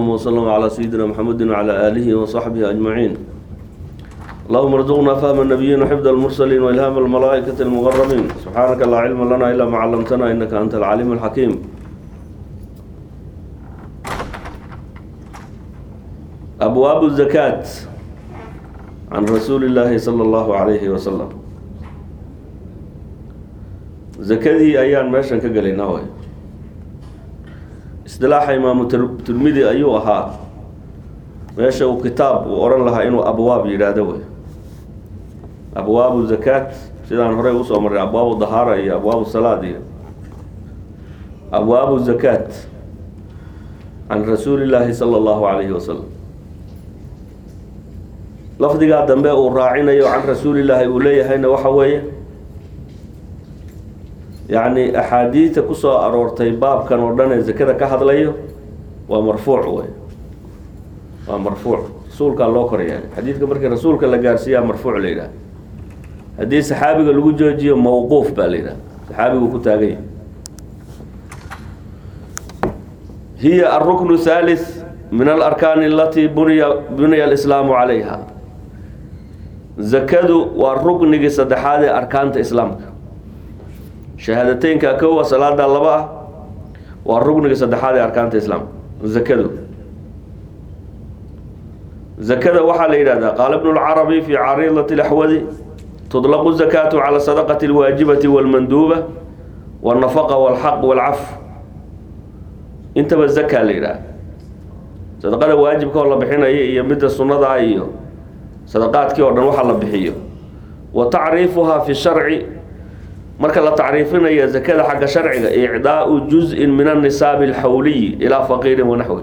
اللهم وسلم على سيدنا محمد وعلى آله وصحبه أجمعين. اللهم ارزقنا فهم النبيين وحفظ المرسلين وإلهام الملائكة المقربين. سبحانك لا علم لنا إلا ما علمتنا إنك أنت العليم الحكيم. أبواب الزكاة عن رسول الله صلى الله عليه وسلم. زكاة أيان ماشان كقلينا وي اصطلاح إمام الترمذي أيوها ماشا وكتاب وأوران لها إنه أبواب يرادوي أبواب الزكاة سيدان هري وصو مرة أبواب الظهارة هي أبواب الصلاة دي. أبواب الزكاة عن رسول الله صلى الله عليه وسلم. لفظي قادم بقى وراعينا عن رسول الله أوليه هنا وحوية يعني أحاديث كسو أرورتي باب كان ودنا الزكاة كهذا ليه ومرفوع هو ومرفوع رسول كان لوكر يعني حديث كبرك رسول كان لجارسيا مرفوع لينا حديث صحابي قال وجوجي موقوف بالينا صحابي وكتاجي. هي الركن الثالث من الأركان التي بني الإسلام عليها. زكاة والركن صدحات أركان الإسلام. شهادتين كاكو صلاة الله والركن صدحات أركان الإسلام. زكاة وحال إرادة. قال ابن العربي في عريضة الأحوذي تطلق الزكاة على الصدقة الواجبة والمندوبة والنفقة والحق والعفو. انت بالزكاة لإرادة صدقة واجب كولا بحين يمد السنة أيه صدقات كولا وحال الله بحيه. وتعريفها في الشرع مركز تعريفنا هي زكاة حق شرع إعداء جزء من النصاب الحولي إلى فقير ونحوه.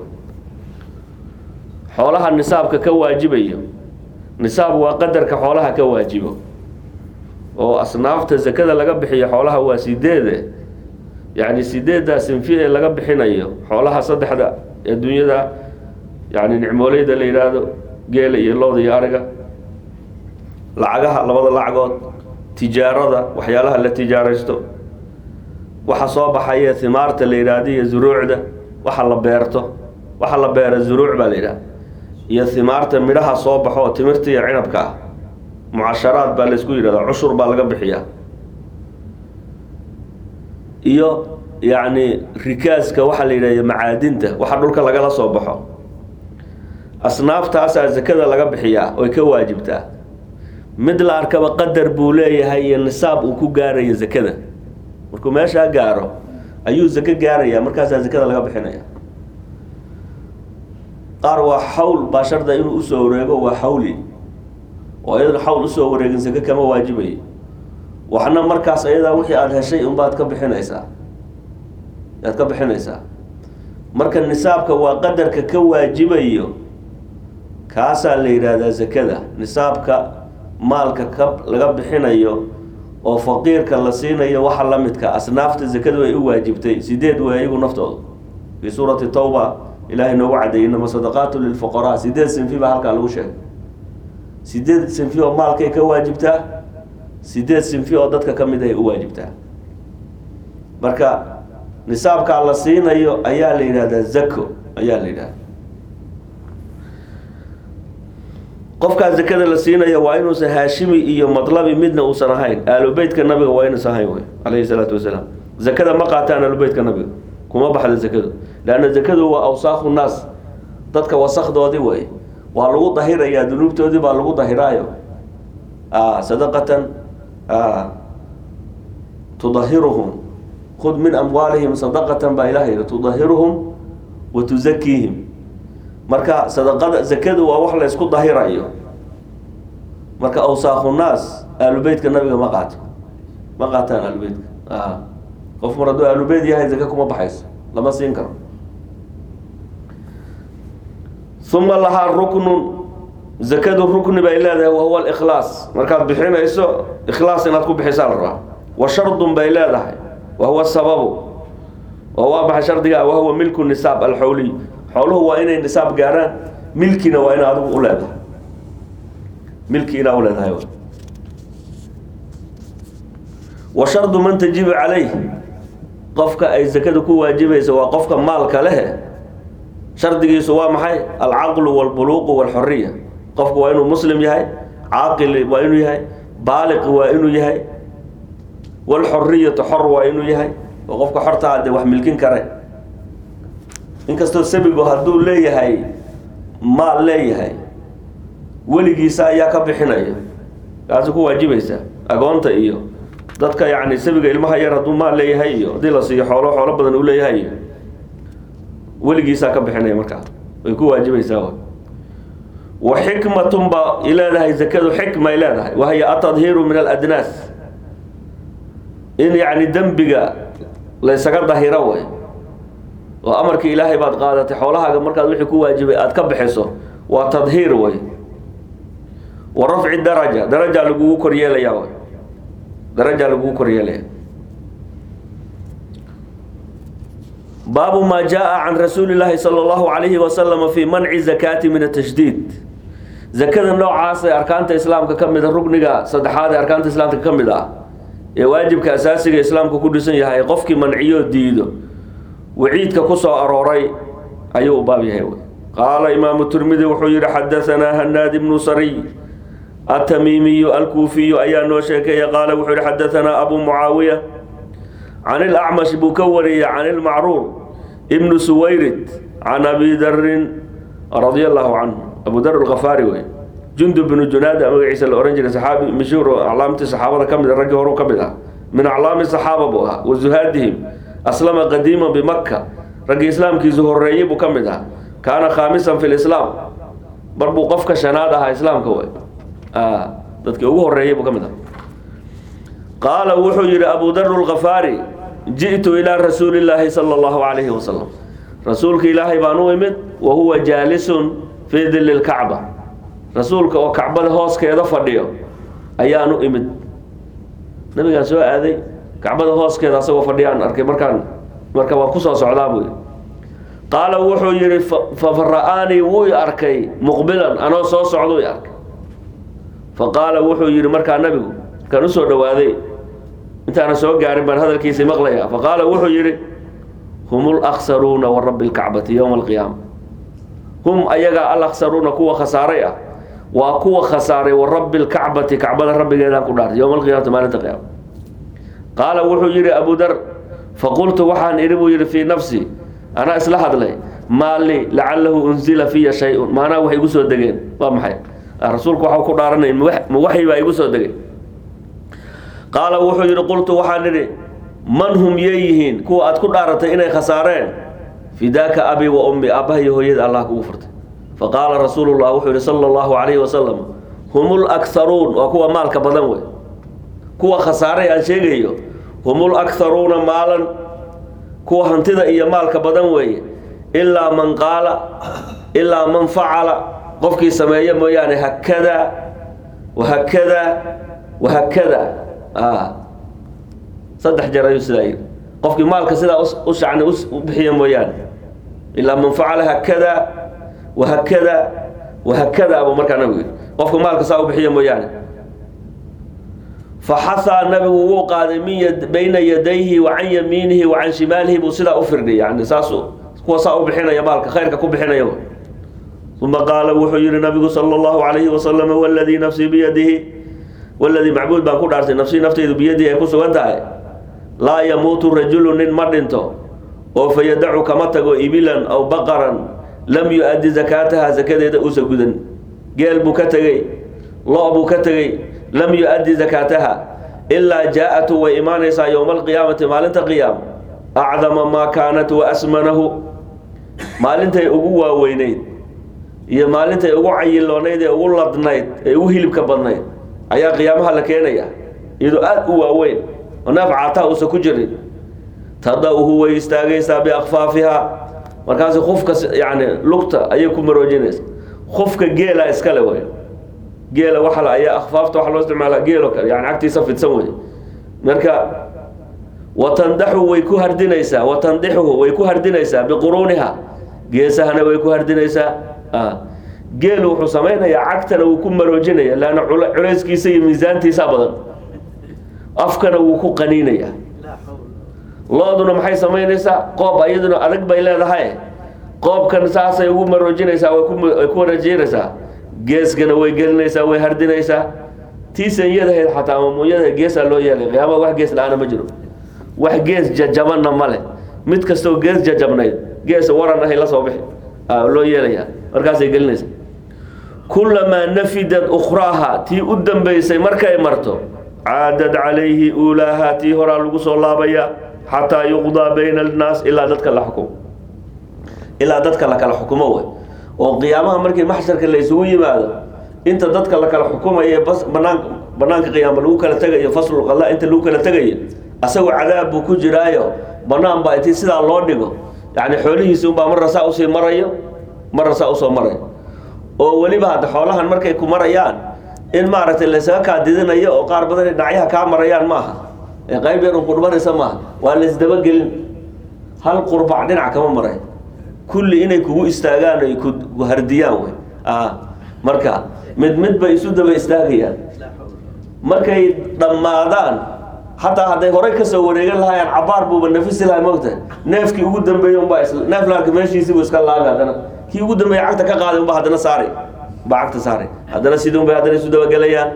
حولها النصاب كواجبية نصاب وقدر كحولها كواجبه وأصناف الزكاة اللي قبحي حولها وسيدة يعني سيدة سنفيه اللي قبحينا حولها صدح ده الدنيا ده يعني نعمولي ده اللي يرادو قيل يلو دي يارقة لعقها لبضا لعقود تجارة وحيالها اللي تجاريستو وحصوب حياة ثمارة الإرادية زروع ده وحل بيرته وحل بير الزروع بالإرادة هي ثمارة مرها صوبحو تمرتي عنبك معاشرات بالسكو يرادة عشر بالقبحية إيو يعني ركازك وحل إرادة معادنته وحلولك لقلا صوبحو أصناف تاسع الزكاة لقبحية ويكواجبته مثل أركب قدر بوليه هي النصاب وكو قارية زكاة مركو ماشا قارو أيو زكاة قارية مركز زكاة لقى بحنايا قاروا حول باشر دا إنو أسو وريقو وحولي وأيضا حول أسو وريقو زكاة كما واجبي وحنا مركز أيضا وحي على هالشيء انبات كبحنايسا كبحنايسا مركز النصاب كوا قدر كواجبي كاسا اللي إرادة زكاة نصاب مالك كب laga bixinayo oo faqiirka la siinayo waxa la midka asnaafta zakadu ay u waajibtay sideed way iyagu naftooda fi suurati tawba ilaahay noogu cadeeyay masadaqatu lil fuqara sideed sinfi ba halka lagu sheegay sideed sinfi oo maalkay ka waajibtaa sideed sinfi oo dadka kamid ah ay u waajibtaa marka nisaabka la siinayo ayaa la yiraahdaa zako ayaa la yiraahdaa. qofka zakada la siinayo waa inuu haashimi iyo madlabi midna uu sanahayn aalu beedka nabiga waa inuu sahayn way alayhi salatu wasalaam. zakada ma qaataan aalu beedka nabiga kuma baxda zakadu laana zakadu waa awsaakhu naas dadka wasakhdooda way waa lagu dahiraya dunuubtoodii baa lagu dahiraayo sadaqatan tudahiruhum khud min amwalihim sadaqatan ba ilahi tudahiruhum wa tuzakkihim. marka sadaqada zakadu waa wax la isku dahirayo marka awsaakhu naas aalu beedka nabiga ma qaataan aalu beedka qof maradu aalu beed yahay zakada kuma baxayso lama siin karo. thumma laha rukn zakadu rukn ba ilaada wa huwa al-ikhlas marka bixinayso ikhlas inaad ku bixisaa la rabaa wa shardun ba ilaada wa huwa sababu wa huwa ba shardiga wa huwa milku nisab al-hawli حوله وين النساب جاران ملكنا وين هذا أولاده ملكنا أولاد هاي وشرط من تجيب عليه قفك أي زكاة كو واجبة سواء قفك مالك له shardigiisu waa maxay alcaqlu walbuluuqu walxuriya qofku waa inuu muslim yahay caaqil waa inuu yahay baaliq waa inuu yahay walxuriyatu xor waa inuu yahay oo qofka xorta ah wax milkin kare inkastoo sabigu hadduu leeyahay maal leeyahay weligiisa ayaa ka bixinaya kaasi ku waajibaysa agoonta iyo dadka yacni sabiga ilmaha yar hadduu maal leeyahay iyo haddii la siiyo xoolo badan uu leeyahay iyo weligiisaa ka bixinaya markaa way ku waajibaysaa wa xikmatun ba ileedahay zakadu xikma ay leedahay wahiya atadhiiru min aladnaas in yacni dembiga laysaga dahiro way oo amarkii ilaahay baad qaadatay xoolahaaga markaad wixii ku waajibay aad ka bixiso waa tadhiir way wa rafci daraja lagugu koryeelaya way daraja lagugu koryeelaya baabu ma jaa can rasuuli illaahi sala allahu calayhi wasalam fi manci zakaati min atashdiid zakada noocaas ee arkaanta islaamka ka mid a rugniga saddexaad ee arkaanta islaamka ka mid ah ee waajibka asaasiga islaamka ku dhisan yahay qofkii manciyo diido waciidka ku soo arooray ayuu u baab yahay qaala imaamu tirmidi wuxuu yidhi xadahanaa hanaad ibnu sariy atamiimiyu alkuufiyu ayaa noo sheekeeya qaala wuxuu yidhi xadahanaa abu mucaawiya can ilacmash buu ka wariyey can ilmacruur ibnu suwayrid can abi darin radia allahu canhu abu dar alkhafaari wey jundub binu junaada magaciisa la ohan jiray saxaabi mashhuur oo aclaamtii saxaabada ka mid a raggii horuu ka mid ah min aclaami saxaaba buu ahaa wa zuhaadihim aslama qadiiman bimakka raggii islaamkiisu horreeyey buu ka mid ahaa kaana khaamisan fi lislaam mar buu qofka shanaad ahaa islaamka wey dadkii ugu horreeyey buu ka mid ahaa qaala wuxuu yidhi abu dar alkhafaari ji'tu ilaa rasuuli illaahi sala allahu calayhi wasalam rasuulka ilaahay baan u imid wa huwa jaalisun fii dilli lkacba rasuulka oo kacbada hooskeeda fadhiyo ayaan u imid nabigaan soo aaday kacbada hooskeeda asagoo fadhiyaan arkay marka waan kusoo socdaa buu yidhi qaala wuxuu yidhi fara'aanii wuu i arkay muqbilan anoo soo socduu i arkay faqaala wuxuu yidhi markaa nabigu kan usoo dhawaaday intaana soo gaarin baan hadalkiisii maqlaya faqaala wuxuu yidhi hum alaksaruuna wa rabbi lkacbati yowma alqiyaama hum ayagaa alaksaruuna kuwa khasaaray ah waa kuwa khasaaray wa rabbi lkacbati kacbada rabbigeedaan ku dhaartay yowma alqiyaamati maalinta qiyaama qaala wuxuu yidhi abu dar faqultu waxaan idhi buu yidhi fii nafsi anaa isla hadlay maa li lacalahu unzila fiya shay-un maanaa waxay igu soo degeen waa maxay rasuulku waxau ku dhaaranay ma waxyi baa igu soo degay qaala wuxuu yidhi qultu waxaan idhi man hum yeeyihiin kuwa aad ku dhaaratay inay khasaareen fidaaka abi wa ummi aabbaha iyo hooyada allah kugu furtay faqaala rasuulullah wuxuu yidhi sala allahu calayhi wasalam hum lakharuun waa kuwa maalka badan wey kuwa khasaaray aan sheegayo hum lakharuuna maalan kuwa hantida iyo maalka badan weeye ilaa man qaala ilaa man facala qofkii sameeya mooyaane hakada wahakada wahakada saddex jeer ayuu sidaa yidhi qofkii maalka sidaa u shacni u bixiya mooyaane ilaa man facala hakada wahakada wahakada buu markaa nabigu yidhi qofka maalka saa u bixiya mooyaane faxasaa nabigu wuu qaaday bayna yadayhi wa can yamiinihi wa can shimaalihi buu sidaa u firdhay yani saas kuwa saa u bixinaya maalka khayrka ku bixinaya uma qaala wuxuu yihi nabigu sala allahu calayhi wasalam waladii nafsii biyadihi waladii macbuud baan ku dhaartay nafsii naftaydu biyadihi ay ku sugan tahay laa yamuutu rajulu nin ma dhinto oo fayadacu kama tago ibilan aw baqaran lam yu-addi zakaataha zakadeeda uusa gudan geel buu ka tegey lo' buu ka tegey lam yu-addi zakaataha ilaa jaa-atu way imaanaysaa yowma alqiyaamati maalinta qiyaama acdama maa kaanat wa asmanahu maalintay ugu waaweyneyd iyo maalintay ugu cayiloonayd ee ugu ladnayd ee ugu hilibka badnayd ayaa qiyaamaha la keenaya iyadoo aada u waaweyn oo neef caataa uusa ku jirin tada'uhu way istaagaysaa biakfaafiha markaasi qofka yani lugta ayay ku maroojinaysa qofka geela iskale wey geela waxala ayaa akfaafta waxa loo isticmaalaa geelo kale yani agtiisa fidsan wey marka watandaxu way ku hardinaysaa watandixuhu way ku hardinaysaa biquruuniha geesahana way ku hardinaysaa geelu wuxuu samaynayaa cagtana wuu ku maroojinaya laanna culayskiisa iyo miisaantiisa badan afkana wuu ku qaniinaya looduna maxay samaynaysaa qoob iyaduna adag bay leedahay qoobkan saasay ugu maroojinaysaa way ku wareejinaysaa geeskana way gelinaysaa way hardinaysaa tiisan yadahayd xataa mamuuyada geesaa loo yeelay qiyaamada wax gees la-aana ma jiro wax gees jajabanna male mid kastoo gees jajabnayd gees waran ahay la soo bixi loo yeelayaa markaasay gelinaysaa kulamaa nafidad ukhraaha tii u dambaysay markay marto caadad calayhi uulaaha tii horaa lagu soo laabaya xataa yuqdaa bayna annaas ilaa dadka la xukumo ilaa dadka la kala xukumo wey oo qiyaamaha markii maxsharka la isugu yimaado inta dadka la kala xukumayo bas banaanka qiyaama lagu kala tegayo faslul qada inta lagu kala tegayo asagoo cadaab buu ku jiraayo banaan baa intii sidaa loo dhigo yani xoolihiisi unbaa marna saa usii marayo marna saa usoo marayo oo weliba hadda xoolahan markay ku marayaan in maaragtay laysaga kaa didinayo oo qaar badan ay dhacyaha kaa marayaan maaha ee qayb yar un qurbanaysa maaha waa laysdabagelin hal qurbac dhinac kama maray kulli inay kugu istaagaan ay ku hardiyaan wey marka mid bay isu daba istaagayaan markay dhammaadaan hataa hadday horey kasoo wareegan lahaayaan cabaar buuba nafisi lahay mogtahay neefkii ugu dambeeyey unbaa neef laarka meeshiisii buu iska laabay haddana kii ugu dambeeyey cagta ka qaaday unbaa haddana saaray baa cagta saaray haddana sidii unbay haddana isu dabagelayaan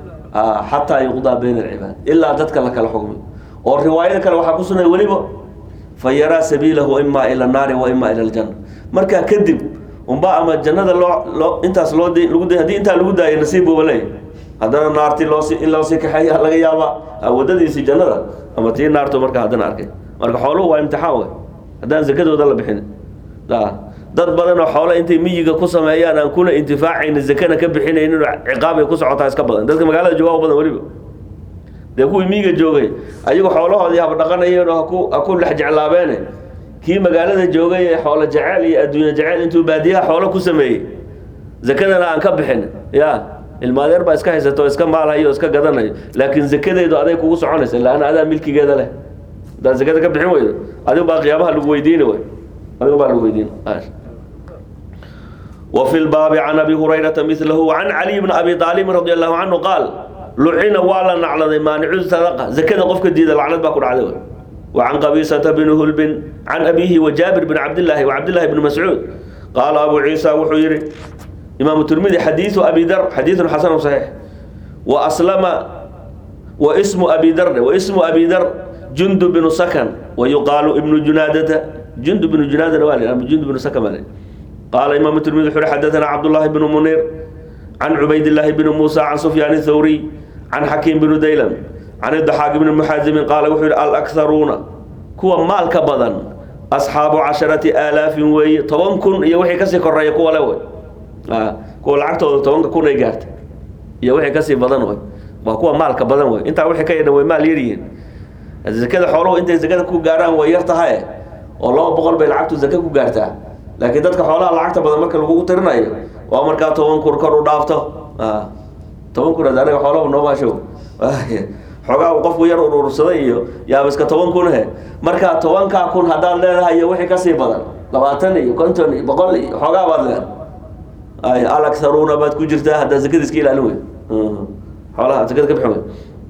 xataa yuqdaa bayna alcibaad ilaa dadka la kala xukmay oo riwaayada kale waxaa ku sugnay weliba fa yaraa sabiilahu imaa ila naari wa imaa ila aljanna markaa kadib unbaa ama jannada loo intaas loo haddii intaa lagu daayay nasiib buuba leeyahy haddana naartii in loosii kaxeeya laga yaabaa wadadiisii jannada ama tii naarto marka haddana arkay marka xooluhu waa imtixaan wey haddaan zakadooda la bixin dad badan oo xoolo intay miyiga ku sameeyaan aan kuna intifaacayna zakana ka bixinaynin ciqaabay ku socotaa iska badan dadka magaalada jooga badan weliba dee kuwii miyiga joogay ayagu xoolahoodii haba dhaqanayeen oo ha ku lex jeclaabeene kii magaalada joogay ee xoolo jecel iyo adduunya jecel intuu baadiyaha xoolo ku sameeyey zakadana aan ka bixin ya ilmaadeer baa iska haysato o iska maalhayo o iska gadanayo laakiin zakadeedu aday kugu soconaysa laana adaa milkigeeda leh haddaad zakada ka bixin weydo adigu baa qiyaamaha lagu weydiini wey adigu baa lagu weydiin وفي الباب عن أبي هريرة مثله وعن علي بن أبي طالب رضي الله عنه قال لعن وعلى نعلى مانع الصدقة زكاة قفك الدين لعنة باكر عدوه وعن قبيصة بن هلب عن أبيه وجابر بن عبد الله وعبد الله بن مسعود قال أبو عيسى وحيري إمام الترمذي حديث أبي ذر حديث حسن صحيح وأسلم واسم أبي ذر جندب بن سكن ويقال ابن جنادة جندب بن جنادة والي جندب بن سكن والي قال إمام الترمذي حدثنا عبد الله بن منير عن عبيد الله بن موسى عن سفيان الثوري عن حكيم بن ديلم عن الضحاك بن محازم قال وحير الأكثرون كوا مال كبدن أصحاب 10,000 وي طبعا كن يوحي كسي كرية كوا لوي كوا العقد طبعا كن يجارت يوحي كسي بدن وي وكوا مال كبدن وي أنت وحي كيدا وي مال يرين إذا كذا حلو أنت إذا كذا كوا جاران ويرتها والله بقول بالعقد زكاة كوا جارتها laakiin dadka xoolaha lacagta badan marka lagu tirinayo waa marka 10 kun kor u dhaafto 10 kun anaga xoolaha noo baasho xogaa qofku yar urursaday iyo yaab iska 10 kun marka 10 kun hadaan leedahay wixii ka sii badan 20 iyo 50 iyo 100 iyo xogaa baad leedahay ay alaksaruuna baad ku jirtaa hada zakada iska ilaalin way xoolaha zakada ka bixin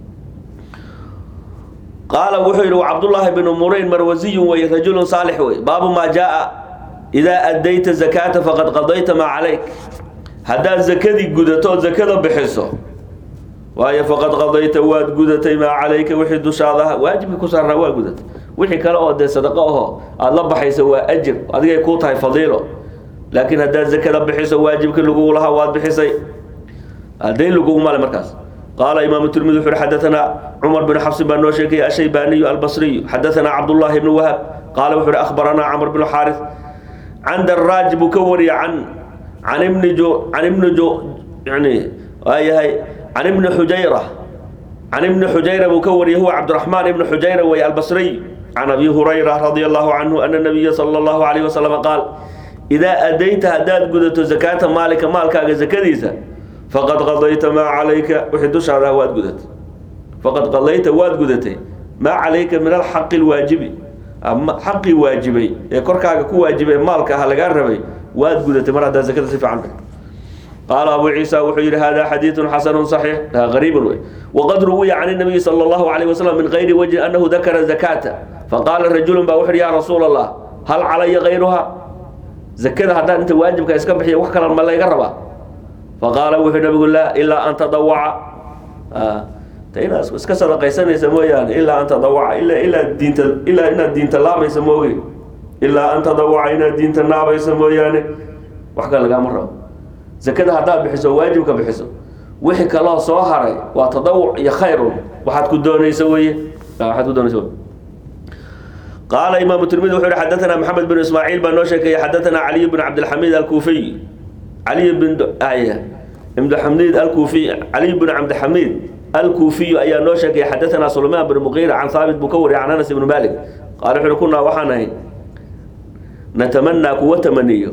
قال وحير عبد الله بن مرين مروزي ورجل صالح باب ما جاء إذا أديت الزكاة فقد قضيت ما عليك هذا الزكاة قدته زكاة بحصه وهي فقد قضيت واد قدتي ما عليك وحد شاذها واجب كسر روا قدت وحي كلا أدى صدقه الله بحيث هو أجر هذا يكون هاي فضيله لكن هذا الزكاة بحصه واجب كل قولها واد بحصي هذين لقوا مال المركز قال إمام الترمذي حدثنا عمر بن حفص بن نوشيكي الشيباني البصري حدثنا عبد الله بن وهب قال وحر أخبرنا عمرو بن الحارث عند الراجب كوري عن ابن جو يعني عن ابن حجيرة مكوري هو عبد الرحمن بن حجيرة وهي البصري عن أبي هريرة رضي الله عنه أن النبي صلى الله عليه وسلم قال إذا أديت هداد قدت زكاة مالك زكاديسة فقد قضيت ما عليك وحدوش على واد قدت فقد قضيت واد قدتي ما عليك من الحق الواجبي حقي واجبي كركاga ku waajibay maalka laga rabay waad gudatay mar hada zakada si fiican قال ابو عيسى وحير هذا حديث حسن صحيح غريب وقد روي عن النبي صلى الله عليه وسلم من غير وجه انه ذكر الزكاه فقال الرجل بوحر يا رسول الله هل علي غيرها زكاة هذا أنت واجب كيسكب حي وحكلا ما لا يقربها فقال وحي نبي الله إلا أن تضوع تينا اسكا صدقة يسمى يسموه يعني إلا أن تضوع إلا إن الدين تلام يسموه إلا أن تضوع إن الدين تناب يسموه يعني وحكا لقى مرة زكاة هذا بحسه واجب كبحسه وحكى الله صاهري وتضوع يا خير وحد كدون يسويه حد كدون يسويه قال إمام الترمذي وحده حدثنا محمد بن إسماعيل بن نوشك حدثنا علي بن عبد الحميد الكوفي علي بن عبد الحميد الكوفي علي بن عبد الحميد الكوفي أي نوشك حدثنا سليمان بن مغيرة عن ثابت بكوري عن أنس بن مالك قال إحنا كنا وحنا نتمنى قوة منيه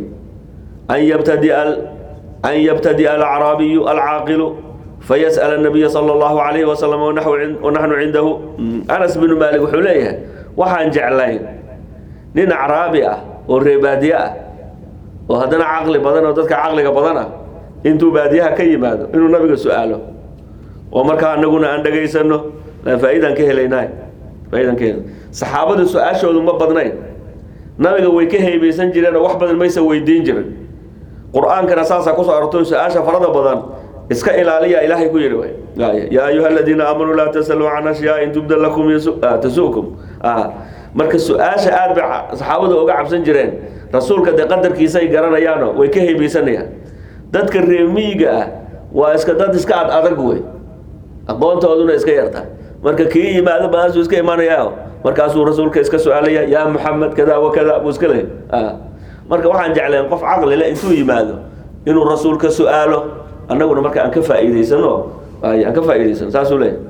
أن يبتدئ الأعرابي العاقل فيسأل النبي صلى الله عليه وسلم ونحن عنده أنس بن مالك وحليه وحان جعلين نين أعرابي والربادية وهذا عقل بدنا وذلك عقل بدنا انتو باديها كيما هذا إنه نبي سؤاله ومركا نقول أن دقيسنه فإذا كهليناي فإذا كهل صحابة السؤال شو ما بدناين نبي ويكهي بيسنجرنا وحبد ما يسوي دينجر قرآن كان أساسا قصة أرطون سؤال فرض بدن اسكا إلى إلهي كيروا يا أيها الذين آمنوا لا تسألوا عن أشياء إن تبدل لكم تسوكم marka su'aasha aad ba saxaabadu uga cabsan jireen rasuulka de qadarkiisa ay garanayaan way ka heebaysanayaan dadka reemiga ah waa iska dad iska adag way aqoontooduna iska yarta marka kii yimaado baas iska imaanayaa markaasuu rasuulka iska su'aalaya ya Muhammad kada wa kada buu iska leeyahay marka waxaan jeclaan qof aqli leh intuu yimaado inuu rasuulka su'aalo annaguna marka aan ka faa'iideysano saasuu leeyahay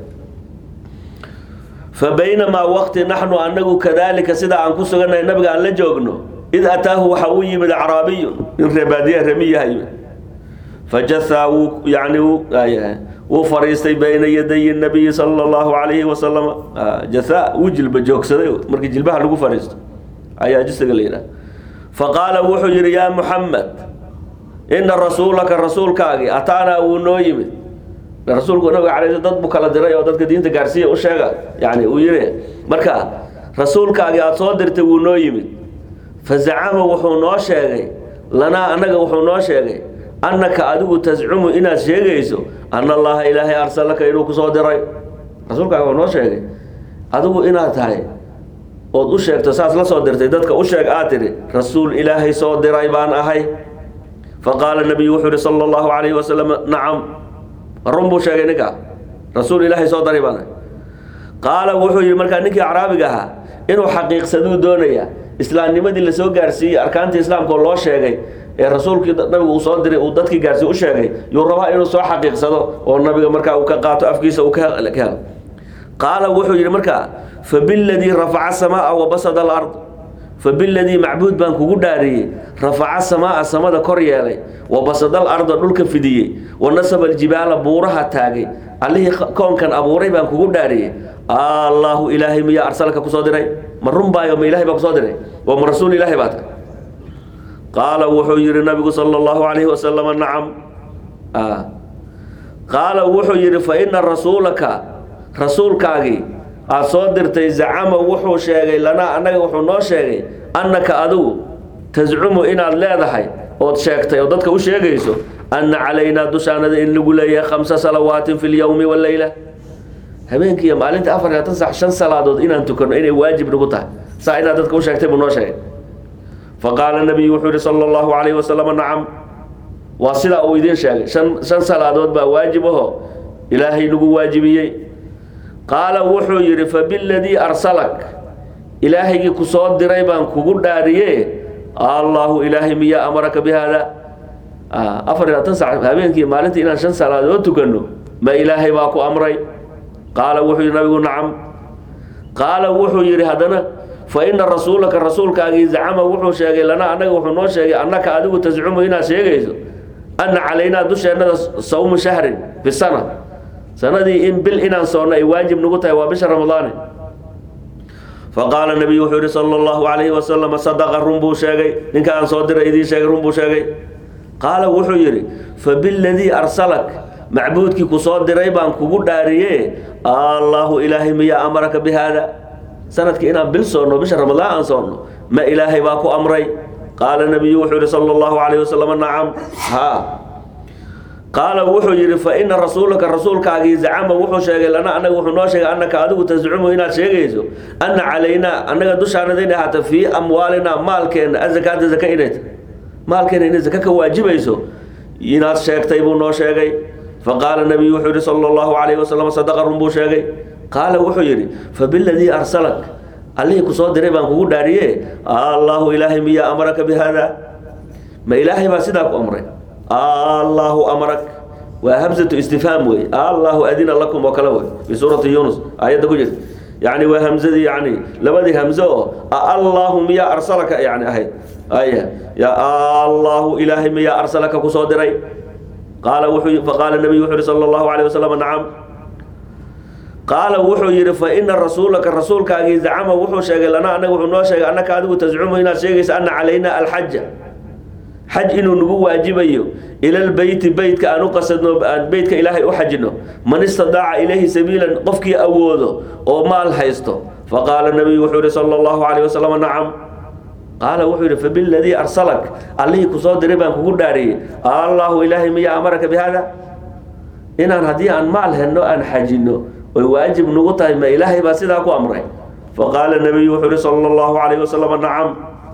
فبينما وقت نحن أنه كذلك سيدا عن كسرنا النبي عن لجوجنا إذ أتاه وحوي من العربي من ربادية رمية فجثا يعني وفريستي بين يدي النبي صلى الله عليه وسلم جثاء وجل بجوك سديو مركي جلبها لقو فريست أي جس قليلا فقال وحجر يا محمد إن الرسول كاغي أتانا ونويمت rasuulku nabiga calayhi dad bu kala diray oo dadka diinta gaarsiiya u sheega yaani uu yiri marka rasuulkaaga aad soo dirtay uu noo yimid fazaama wuxuu noo sheegay lana anaga wuxuu noo sheegay annaka adigu tazcumu inaad sheegayso anna allaha ilaahi arsalaka inuu ku soo diray rasuulkaaga wuxuu noo sheegay adigu inaad tahay oo u sheegto saas la soo dirtay dadka u sheeg aad tiri rasuul ilaahi soo diray baan ahay faqala nabiy sallallahu alayhi wa sallam na'am رمبو شاغنيكا رسول الله صلى الله عليه وسلم قال وحو يري marka ninkii Carabiga aha inuu xaqiiqsado doonaya islaamnimadii la soo gaarsiiyay arkaanta islaamka loo sheegay ee rasuulkii nabiga uu soo diray uu dadkii gaarsiiyay u sheegay yuu rabaa inuu soo xaqiiqsado oo nabiga marka uu ka qaato afkiisa uu ka helo قال وحو يري marka فبالذي رفع السماء وبسط الارض فبالذي معبود بان كوغو داري رفع السماء السماء كوريالي وبسط الارض دولك فديي ونسب الجبال بورها تاغي عليه كون كان ابوري بان كوغو داري الله الهي ميا ارسلك كسو ديري مرون بايو ما الهي با كسو ديري ومن رسول الله بات قال وحو يري النبي صلى الله عليه وسلم نعم قال وحو يري فإن رسولكاغي أصدرتي زعما وحو شيغي لنا أنك وحو نو شيغي أنك أدو تزعم إن الله ذحي أو تشيكتي أو دادك وشيغيسو أن علينا دوشانا إن لقولي 5 صلوات في اليوم والليلة هبينك يا معلنت أفر يا تنصح 5 صلاة إن أنتو كنو إني واجب نقطع ساعنا دادك وشيكتي من نو شيغي فقال النبي وحوري صلى الله عليه وسلم نعم واصلة أو إذن شيغي 5 صلاة با واجبه إلهي نقو واجبيي قال وحو يري فبالذي أرسلك إلهي كسود دريبان كوغو داريه الله إلهي ميا أمرك بهذا أفرد تنسع هبينك مالنتي إنا 5 صلاة وتكنو ما إلهي باكو أمري قال وحو يري نعم قال وحو يري هدنا فإن الرسول كاغي زعم وحو شيغي لنا أنك وحو نو شيغي أنك أدو تزعم إنا شيغيزو أن علينا دوشنا صوم شهر في السنة سندي إن بالإنان صورنا واجب نقطة وبشر رمضان فقال النبي وحوري صلى الله عليه وسلم صدق الرنبو شاقي إن كان صدر إذي شاقي رنبو شاقي قال وحوري فبالذي أرسلك معبودك كصدر ريبان كبود داريه الله إلهي ميا أمرك بهذا سندك إنان بالصورنا وبشر رمضان صورنا ما إلهي باكو أمري قال النبي وحده صلى الله عليه وسلم نعم ها قال وحو يري فإن رسولك أجي زعم وحو شيء لنا أنا وحو ناشي أنك أدو تزعمه هنا شيء أن علينا أنك دوش عنا دين هات في أموالنا مال كين الزكاة زكاة مال كين إن الزكاة واجب يسو يناس شيء تيبون ناشي فقال النبي وحو صلى الله عليه وسلم صدق الرمبو شيء قال وحو يري فبالذي أرسلك عليه كسود دريبان كقول داريه الله إلهي ميا أمرك بهذا ما إلهي ما سيدك أمره الله أمرك وهمزة استفهام وي الله أذن لكم وكلوه في سورة يونس آية كجد يعني وهمزة يعني لبدي همزة الله ميا أرسلك يعني آية يا الله إلهي ميا أرسلك كسود دري قال وحي فقال النبي وحي صلى الله عليه وسلم نعم قال وحو يري فإن الرسول كاغي زعم وحو شيغ لنا أنك وحو نو شيغ أنك أدو تزعم هنا شيغيس أن علينا الحج حج إنه نقو واجبيو إلى البيت بيتك أنو قصدنا بيتك إلهي أحجنه من استطاع إليه سبيلا قفك أوده أو مال حيسته فقال النبي وحو صلى الله عليه وسلم نعم قال وحو فبالذي أرسلك عليه كصاد ربان كقول داري الله إلهي ميا أمرك بهذا إن هدي أن مال هنو أن حجنه وواجب نقطة ما إلهي باسداكو أمره فقال النبي وحو صلى الله عليه وسلم نعم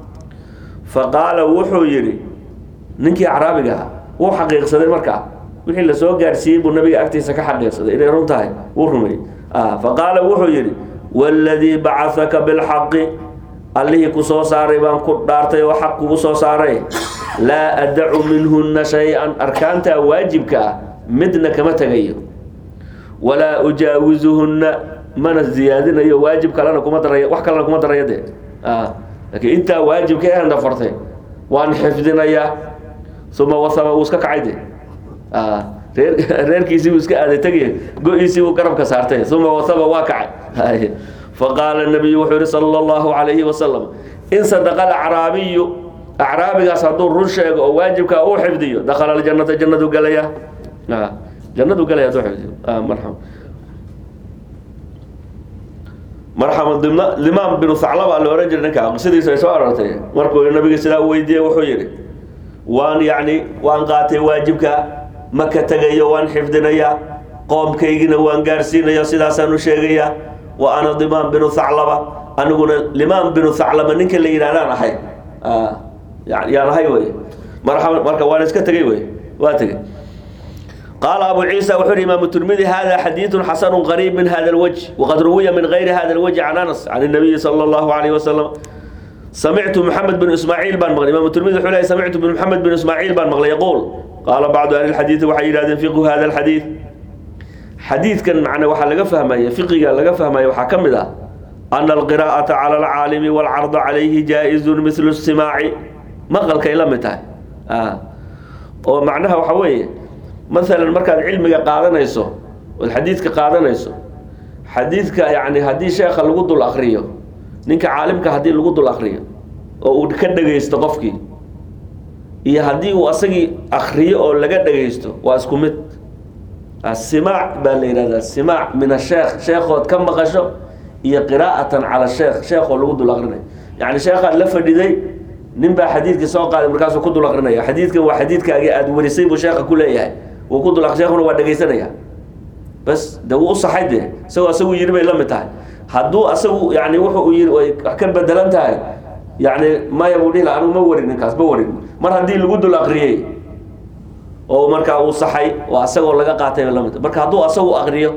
فقال وحو يري ننكي عرابيها هو حقيق صدر مركع وحي اللي سوى قارسيب والنبي أكتيسا كحقيق صدر إلي رمتاي ورمي فقال وحو يري والذي بعثك بالحق اللي كسو ساري بان كدارتي وحق كسو ساري لا أدع منهن شيئا أركانتا واجبك مدنا كما تغير ولا أجاوزهن من الزيادين أي واجب كلنا كم دري وحكي لنا كم دري ده لكن أنت واجب كأنه نفرته وأن حفظنا يا ثم وصل وسك عيده رير كيسي وسك هذا تجي جو يسي وكرم كسرته ثم وصل واقع فقال النبي وحده صلى الله عليه وسلم إن صدق أعرابي صدور رشة واجبك أو حفظيه دخل الجنة قال يا جنة قال يا توحد مرحبا ضمن الإمام بن ثعلبة اللي ورجل نكا قصدي سوارته مركو النبي سلا ويديه وحيره وان يعني وان قاتي واجبك مكة تجي وان حفظنا يا قوم كيجنا وان قارسين يا سلا سانو شيغيا وأنا ضمان بن ثعلبة أنا أقول الإمام بن ثعلبة نك اللي ينانا حي يعني يا هاي وي مرحبا وان اسكتجي وي واتجي قال أبو عيسى وحر إمام الترمذي هذا حديث حسن غريب من هذا الوجه وقد روي من غير هذا الوجه عن أنس عن النبي صلى الله عليه وسلم سمعت محمد بن إسماعيل بن مغلي إمام الترمذي حلي سمعت بن محمد بن إسماعيل بن مغلي يقول قال بعض أهل الحديث وحي لا فقه هذا الحديث حديث كان معنا وحلقة فهمه فقه لقى فهمه وحكم ذا أن القراءة على العالم والعرض عليه جائز مثل السماع مقل كلمته ومعناها وحويه مثلا مركز علمي قادنيسو والحديث قادنيسو حديثك يعني هدي شيخ لغد الأخرية نينك عالمك هدي لغد الأخرية أو كدغيستو قفكي إيه هدي وأسقي أخرية أو لقد دغيستو وأسكمت السماع بالليلة السماع من الشيخ شيخ كم مقشو هي قراءة على الشيخ شيخ لغد الأخرية يعني شيخ اللفة دي نبى حديثك سوق مركز كد الأخرية حديثك وحديثك أدوريسيب وشيخ كله يعني وكل الأخشاخون ودقيسنا يا بس ده هو صحيح ده سوى يرمي لم تاعي هدو أسوي يعني وحو كان بدلان تاعي يعني ما يقولي لا أنا ما وريني كاس بوريني مر هدي الجود الأغرية أو مركا أو صحيح وأسوي ولا قاطع لم تاعي مركا هدو أسوي أغرية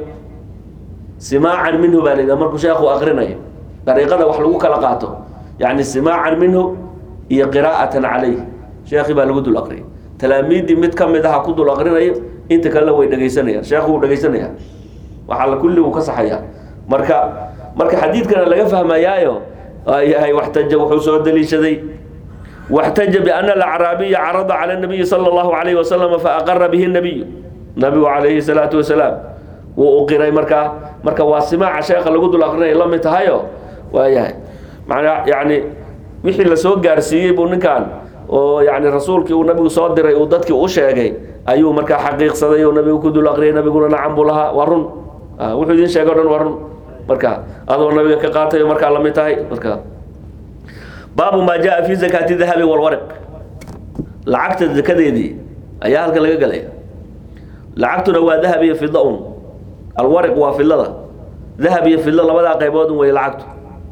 سماعا منه بالله مركو شيخ أغرنا طريقة وحلوك لقاته يعني سماعا منه هي قراءة عليه شيخ بالجود الأغرية تلاميذي مد كم ده كود الأغرينية أنت كلا ويدقيسنيا شيخ ودقيسنيا وحال كل وكسحيا مركا حديث كان لا يفهم يايو هاي واحتج وحسود لي شذي واحتج بأن الأعرابي عرض على النبي صلى الله عليه وسلم فأقر به النبي عليه الصلاة والسلام وأقر مركا واسماع شيخ لقود الأغرينية لم يتهايو وياي معنى يعني وحي لسوق قارسيه بونكان يعني رسولك ونبي صادر ودتك وشاقي أيوه مركا حقيق صدي ونبي كدو الأغري نبي قلنا نعم بلها ورن وحدين شاقرن ورن مركا هذا النبي كقاطع مركا لم يتاي مركا باب ما جاء في زكاة الذهب والورق لعقت الزكاة دي أيها هلك لقى قليا لعقتنا هو ذهب في الضوء الورق وفي الله ذهب في الله بدأ قيبود ويلعقته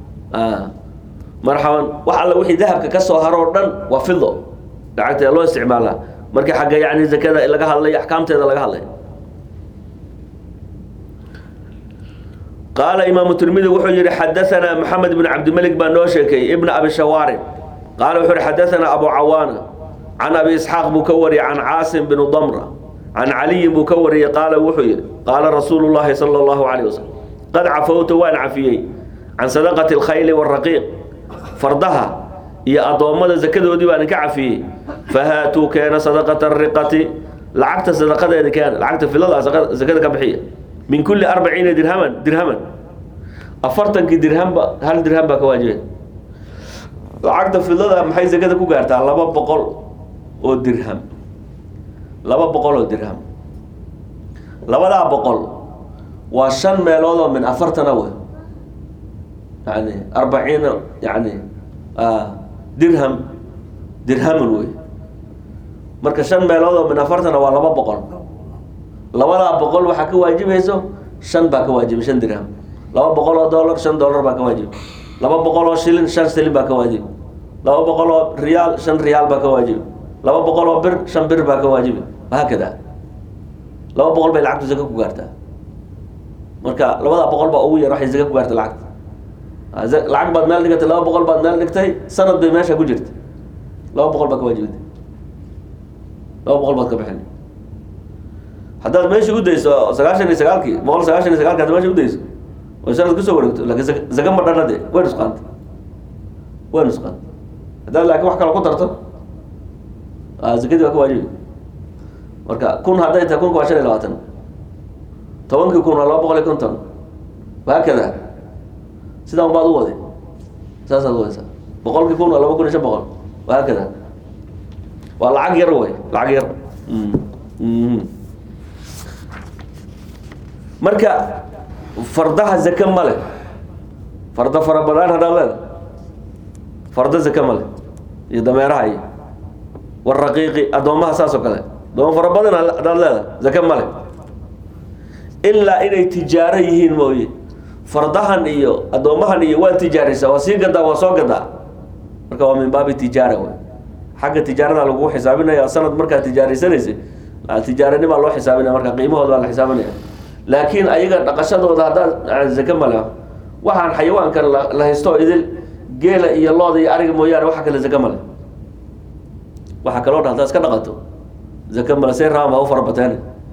مرحبا وحلا وحي ذهب كسو هرودن وفي الضوء لعقت الله استعمالها مركي حاجة يعني زكاة لقى هلا أحكامته إذا لقى هلا قال إمام الترمذي وحجر حدثنا محمد بن عبد الملك بن نوشكي ابن أبي شوارب قال وحجر حدثنا أبو عوانة عن أبي إسحاق بكوري عن عاصم بن ضمرة عن علي بكوري قال وحجر قال رسول الله صلى الله عليه وسلم قد عفوت وأن عفيي عن صدقة الخيل والرقيق فرضها يا أضومد زكاة ودي وأنا كعفي فهاتوا كان صدقة الرقة لعقت صدقة إذا كان لعقت في الله زكاة كبحية من كل 40 درهما أفرتنك درهم هل درهم بكواجه العقد في الله محي زكاة كوجارتا لبا بقول أو درهم لبا بقول أو درهم لبا لا بقول وشن ميلوضو من أفرتنا هو يعني 40 يعني درهم وي marka shan meelood min afartana waa 200 labada boqol waxa ka waajibayso shan baa ka waajib shan dirham $200 $5 baa ka waajib 200 shilin 5 shilin baa ka waajib 200 riyaal 5 riyaal baa ka waajib 200 bir 5 bir baa ka waajib hakada 200 bay lacagtu zaka ku gaartaa marka 200 baa ugu yar wax zaka ku gaartaa lacag baad meel dhigtay 200 baad meel dhigtay sanad bay meesha ku jirtay 200 baa ka waajib 200 baad ka bixin haddaad meesha u dayso 99kii 199 haddaad meesha u dayso oo sanad ku soo wareegto laakiin zaga ma dhanade way nusqaan haddaad laakiin wax kale ku darto zakadii waa ka waajibi marka kun hadday tahay kunka waa 25 tobankii kun waa 250 وهكذا سيدا بعض وضع ساسا وضع بقول كيكون ولا بكون شبقول وهكذا والعقير وي العقير مركا فرضها زكاة ماله فرض فربلان هذا لا فرض زكاة ماله يدمرها والرقيق أدومها أساسه كذا دوم فربلان هذا لا زكاة ماله إلا إن تجاريهن موي فرضها نيو أدومها نيو والتجارة وسيقة وسوقة مركا ومن باب التجارة حق التجارة على وجوه حسابنا يا سند مركا تجاري سنسي التجارة ما له حسابنا مركا قيمة ولا حسابنا لكن أيها نقشات وهذا زكاة ماله وحن حيوان كان لا يستوى إذل جيل يا الله ذي أرجع مويار وحكى لزكاة ماله وحكى له هذا سكان قطو زكاة ماله سير رام أو فربتان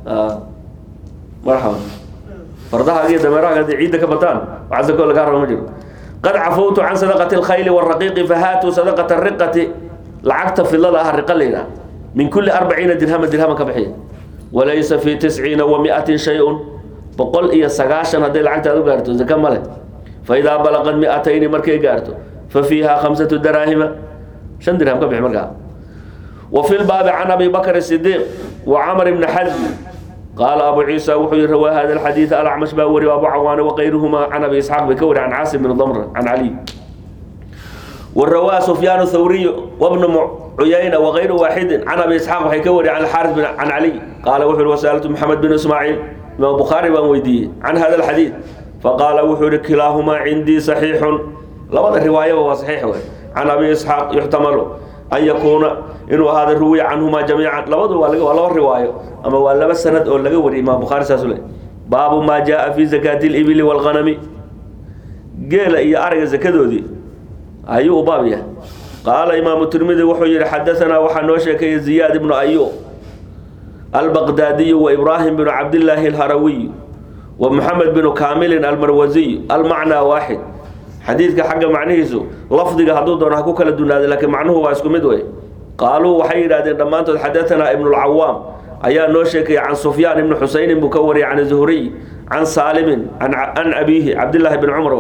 مرحبا فرضها هذه دمرها قد عيدك بطان وعزك الله قارب مجر قد عفوت عن صدقة الخيل والرقيق فهاتوا صدقة الرقة لعقت في الله الرقة لنا من كل 40 درهم كبحية وليس في 90 و100 شيء بقول إيا سقاشا هذه العقد هذا قارتو إذا كمله فإذا بلغت 200 مركي قارتو ففيها 5 دراهم شن درهم كبحي مركا وفي الباب عن أبي بكر الصديق وعمر بن حزم قال أبو عيسى وحي روى هذا الحديث الأعمش باوري وأبو عوان وغيرهما عن أبي إسحاق بكوري عن عاصم بن ضمر عن علي والرواه سفيان الثوري وابن عيينة وغير واحد عن أبي إسحاق بكوري عن الحارث عن علي قال وحي وسألت محمد بن إسماعيل من البخاري ومويدي عن هذا الحديث فقال وحي كلاهما عندي صحيح لبض الرواية وهو صحيح عن أبي إسحاق يحتمل أن يكون إنه هذا الروي عنهما جميعا لبضوا ولا الرواية أما ولا بس سند أو لقوا الإمام بخاري ساسولي باب ما جاء في زكاة الإبل والغنم قال يا أرجع زكاة دي أيوه بابيا قال إمام الترمذي وحجر حدثنا وحنوشك زياد بن أيوب البغدادي وإبراهيم بن عبد الله الهروي ومحمد بن كامل المروزي المعنى واحد حديثك حق معنيه لفظك حدود أنا هكوك لدونا لكن معنه هو اسكو مدوي قالوا وحيد هذا لما أنت حدثنا ابن العوام أيا نوشك عن سفيان بن حسين بكوري عن الزهري عن سالم عن أبيه عبد الله بن عمر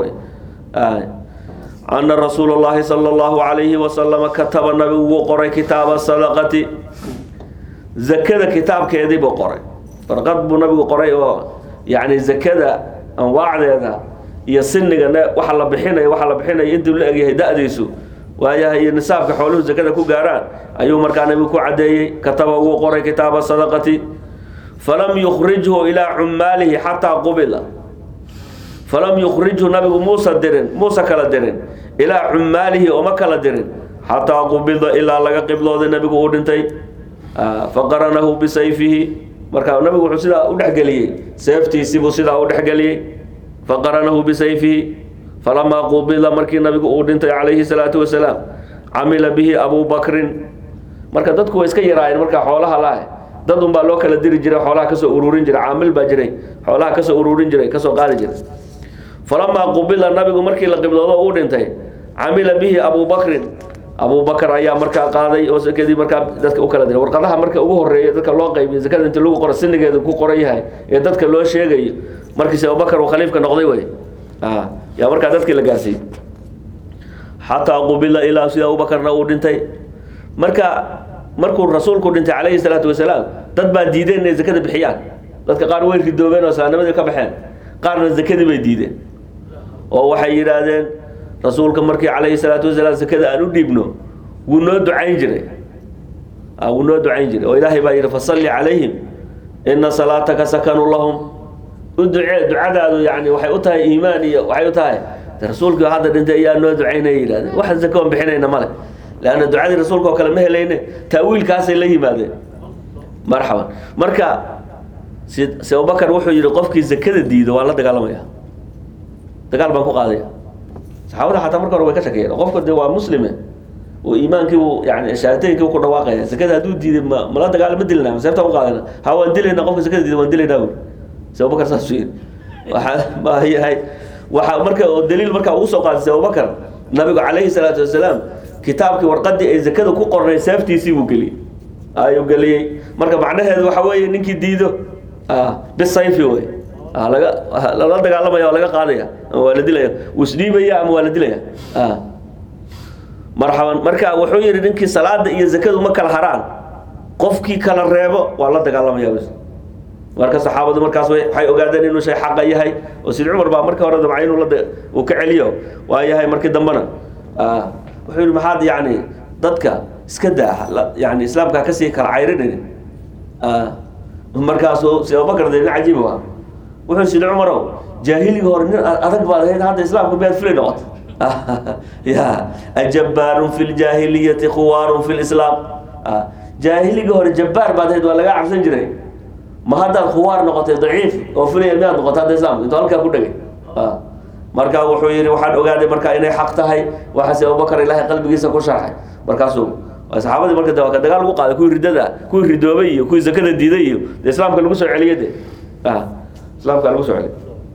أن رسول الله صلى الله عليه وسلم كتب النبي وقرأ كتاب الصدقة زكاة كتاب كذب وقرأ فرقد النبي وقرأ يعني زكاة أنواع هذا يسن وحلا بحنا أنت اللي أجيه دأديسو waayahay nisaabka xooluhu zakada ku gaaraan ayuu markaa nabigu ku cadeeyay kataba ugu qoray kitaaba sadaqati falam yukhrijhu ila ummaalihi hatta qubila falam yukhrijhu nabigu Muusa kala dirin ila ummaalihi oo ma kala dirin hatta qubila ila laga qiblooday nabigu uu dhintay faqaranahu bisayfihi markaa nabigu wuxuu sida u dhaxgaliyay seeftiisii buu sida u dhaxgaliyay faqaranahu bisayfihi فلما قبل markii nabigu uu dhintay calayhi salaatu wasalaam amila bihi Abu Bakr marka dadku way iska yaraayeen marka xoolaha laa dad un baa loo kala diri jiray xoolaha ka soo ururin jiray aamil baa jiray xoolaha ka soo ururin jiray ka soo qaadi jiray فلما قبل nabigu markii la qibloodo uu dhintay amila bihi Abu Bakr ayaa marka qaaday oo sakadii marka dadka u kala diray warqadaha marka ugu horeeyay dadka loo qaybiyay zakada inta lagu qoro sinigeedu ku qoran yahay ee dadka loo sheegayo markii Abu Bakr uu khaliifka noqday way يا مركا ددك لا غارسي حتى قبل الى سيده ابو بكر او دنتي markuu rasuulku dhintay calayhi salaatu wasalaam dad baa diideen inay zakada bixiyaan dadka qaar way ridoobeen oo saanimada ka baxeen qaarna zakada bay diideen oo waxay yiraahdeen rasuulka markii calayhi salaatu wasalaam zakada aan u dhiibno wuu noo ducayn jiray oo ilaahay baa yiri fasalli calayhim inna salataka sakanu lahum ducadaadu yani waxay u tahay iimaan iyo waxay u tahay rasuulku hadda dhintay ayaa noo ducaynay yiraahdeen waxa zakoon bixinayna male لأن الدعاء الرسول كو كلام هلينه تأويل كاس لا يماده مرحبا marka Abu Bakar wuxuu yiri qofkii zakada diido waa la dagaalamaya dagaal baan ku qaadaya saxaabada xataa marka hore way ka shaqeeyeen qofka waa muslime oo iimaankii uu yani shahaadooyinka ku dhawaaqaya zakada haduu diiday ma la dagaalama dilna sababta u qaadana ha waan dilayna qofka zakada diido waan dilayna Abu Bakar saasiin waxa marka oo daliil marka uu soo qaaday Abu Bakar nabiga calayhi salaatu wasalaam kitaabkii warqadii ay zakada ku qornay saaftiisii uu galiyay ayuu galiyay marka macnaheedu waxa weeye ninkii diido bisayfi way la dagaalamaya laga qaadaya waa la dilaya usdiibaya ama waa la dilaya marhaban marka wuxuu yiri ninkii salaada iyo zakadu ma kala haraan qofkii kala reebo waa la dagaalamaya marka saxaabadu markaas waxay ogaadeen inuu shay xaq yahay oo Sayyid Umar baa marka hore dabcay inuu uu ka celiyo waa yahay markii dambana wuxuu maxaad yani dadka iska daa yani islaamka ka sii kala cayrinay markaas oo Abu Bakr deena cajiib waa wuxuu Sayyid Umar jaahiliga hore nin adag baa lahayd hadda islaamku baad filay noqot ya ajabbarun fil jahiliyyati khuwarun fil islam jaahiliga hore jabbar baad ahayd waa laga cabsan jiray ma hadda khuwar noqotay daciif oo filay inaad noqoto hadda islaamku inta halka ku dhagay marka wuxuu yiri waxaan ogaaday marka inay xaq tahay waxa Abu Bakr Ilaahay qalbigiisa ku sharxay markaas oo saxaabadii marka dagaal lagu qaaday ku ridada ku ridoobay iyo ku zakada diiday iyo islaamka lagu soo celiyay islaamka lagu soo celiyay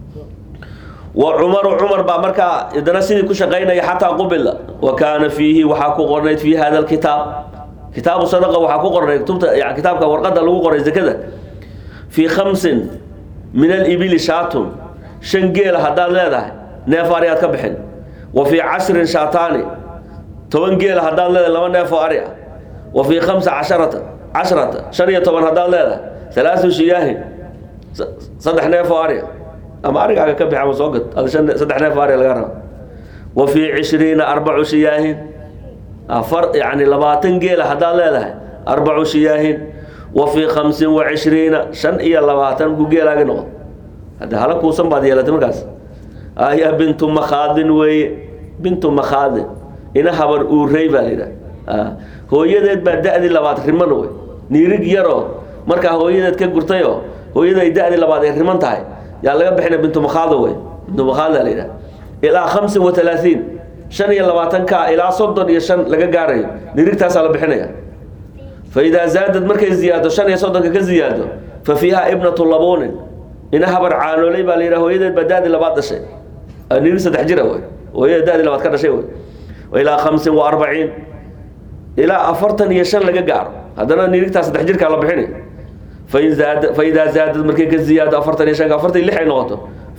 وعمر با marka idana sidii ku shaqeynay hatta qubila wa kana fihi waxa ku qornay fi hada alkitab kitab sadaqa waxa ku qornay kitabka warqada lagu qoray zakada fi 5 min al-ibil shatun shan geel hadaad leedahay neef ariyaad ka bixin wa fi 10 shaatani 10 geel hadaad leedahay laba neef oo ari ah wa fi 15 10 hadaad leedahay 3 shiyaahin saddex neef oo ari ama arigaaga ka bixi ama soo gad saddex neef oo ari laga rabo wa fi 20 4 shiyaahin afar yani 20 geel hadaad leedahay 4 shiyaahin wa fi 25 shan iyo 20 ku geelaaga noqon هذا هلا كوسن بعد يلا تمركز يا بنت مخادن وي بنت مخادن إنها خبر أوريبا لنا هو يدد بدأ لبعض رمان وي نيرج يرى مركا هو يدد كقرطيو هو يدد يدأ لبعض رمان تاعي يلا بحنا بنت مخاض وي بنت مخاض لنا إلى 35 شن يلا بعتنك إلى صدر يشن لقى جاري نيرج تاسع بحنا فإذا زادت مركز زيادة شن يصدق كزيادة ففيها ابنة اللبون إنها برعانو لي بالي هو يدد بداد لبعض الشيء نيرج تحجره وي وهي داد لبعض كذا شيء وإلى 45 إلى أفرتن يشن لقى جار هذا نيرج تاسع تحجرك على بحنا فإذا زادت مركز زيادة أفرتن يشن أفرتن اللي حينغطه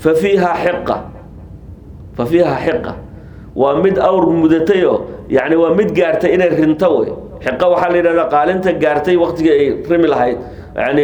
ففيها حقة ومد أور مدتيو يعني ومد جارتي إلى رنتوي حقة وحال إلى قالنت جارتي وقت رمي الهيد يعني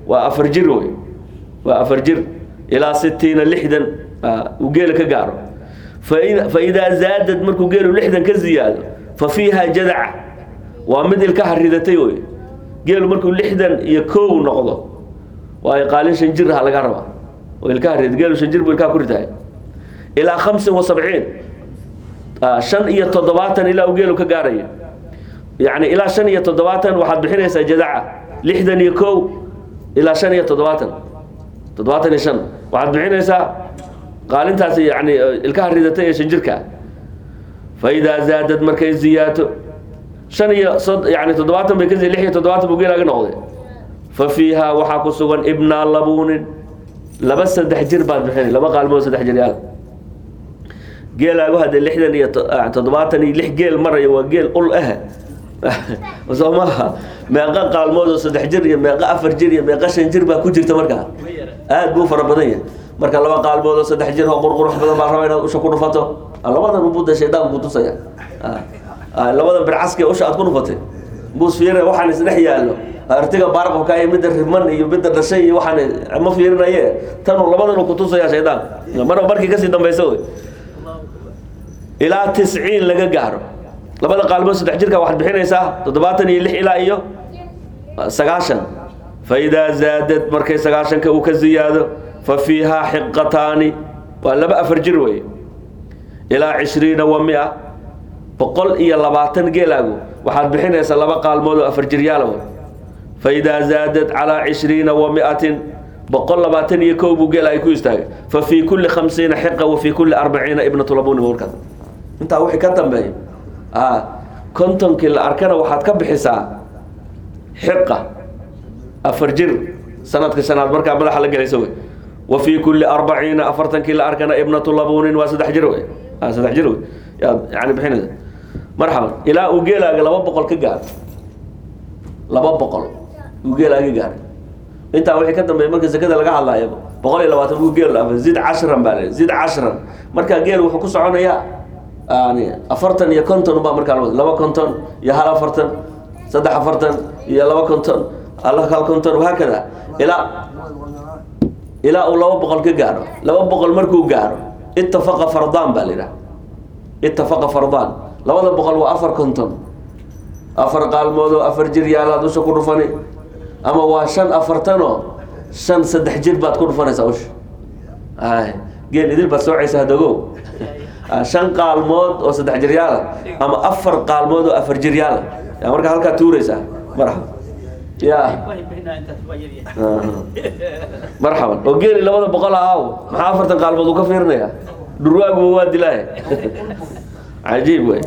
وأفرجر إلى 60 لحدا وجيلك جاره فإذا زادت مركو جيلو لحدا كزيادة ففيها جذع ومد الكهر ردتي قالوا مركو لحدا يكو نقضه وقالين شنجرها على قربه والكهر قالوا شنجر بالكهر كرتها إلى 75 شن إيه تضباطا إلى وقالوا كقارية يعني إلى شن إيه تضباطا واحد بحينيسا جذع لحدا يكو إلى شن إيه تضباطا شن واحد بحينيسا قال انت يعني الكهر ردتي شنجركا فإذا زادت مركز زياته شنية صد يعني تضباطهم بكذا لحية تضباطهم وقيل نقضي ففيها وحاكو سوغن ابن اللبون لبس سدح جربات بحين لما قال مو سدح جريال قيل اقو هذا اللحية تضباطني لح قيل مرة وقيل قل وصومها ما قال مو سدح جريا ما أفر جريا ما قشن جربا كجر تمركها بوفر بدنيا marka laba qaalmood saddex jir oo qurqurux badan baa rabaa inaad usha ku dhufato labada rubuda sheedaan ku tusaya labada bircaska usha aad ku dhufatay buus fiire waxaan isdhex yaalo artiga baarqo ka ay mid riman iyo mid dhashay iyo waxaan ma fiirinaye tan labadan ku tusaya sheedaan markii ka sii dambayso ila 90 laga gaaro labada qaalmood saddex jirka waxaad bixinaysaa 76 ilaa iyo 90 فإذا زادت مركي 90 ka uu ka ziyaado ففيها حقتان ولا أفرجروي إلى 20 و100 بقول إيا لباتن جيلاجو وحد بحين يسلبا قال مودو أفرجريالو فإذا زادت على 20 و100 بقول لباتن يكوبو جيلا يكويستاي ففي كل 50 حقة وفي كل 40 ابنة لبون وركض أنت أوحي كتم باي كنتم كل أركان وحد كبحسا حقة أفرجر سنة كسنة بركة بلا حلقة يسوي وفي كل 40 أفرتن كل أركان ابنة لبون وسدح جروي سدح جروي يعني بحين مرحبا إلى وجيلا لبا بقول كجار لبا بقول وجيلا كجار أنت وحي كتم مركز كذا لقى الله يبا بقول لو تبغى جيل زيد 10 بالي زيد 10 مركز جيل وحكوا سعونا يا يعني أفرتن يا كنتن وبا مركز لبا كنتن يا هلا أفرتن سدح أفرتن يا لبا كنتن الله قال كنتن وهكذا إلى لو بقول كجاره لو بقول مركو جاره اتفق فرضان بالنا اتفق فرضان لو بقول وأفر كنتم أفر قال مودو أفر جريال هذا شو كل فني أما واشان أفرتنو شان سدح جربات كل فني سوش قال يدير بس عيسى هدوغو شان قال مود وسدح جريال أما أفر قال مودو أفر جريال يا مركا هلكا توريسا مرحبا يا مرحبا وقيل لو هذا بقولها هاو محافرة قال بدو كفيرنا يا درواق ووادي لا عجيب وين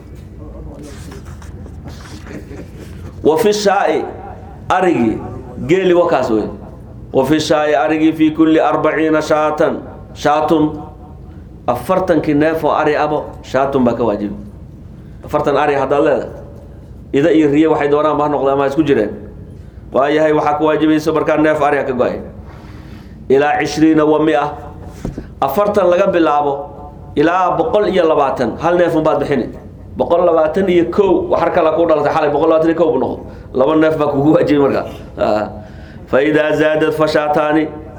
وفي الشاي أرجي قيل وكاسوي وفي الشاي أرجي في كل 40 شاة أفرتن كناف وأري أبو شاة بك واجب أفرتن أري هذا لا إذا يريه واحد وراه ما نقول ما يسكت جيران وهي وحق واجب يسبر كان ناف أريها كجاي إلى 20 و100 أفرتن لقى باللعبه إلى بقول إيا لباتن هل ناف بعد بحين بقول لباتن يكو وحركة لكون على حالي بقول لباتن يكو بنقول لبن ناف بكو واجب مركا فإذا زادت فشاتان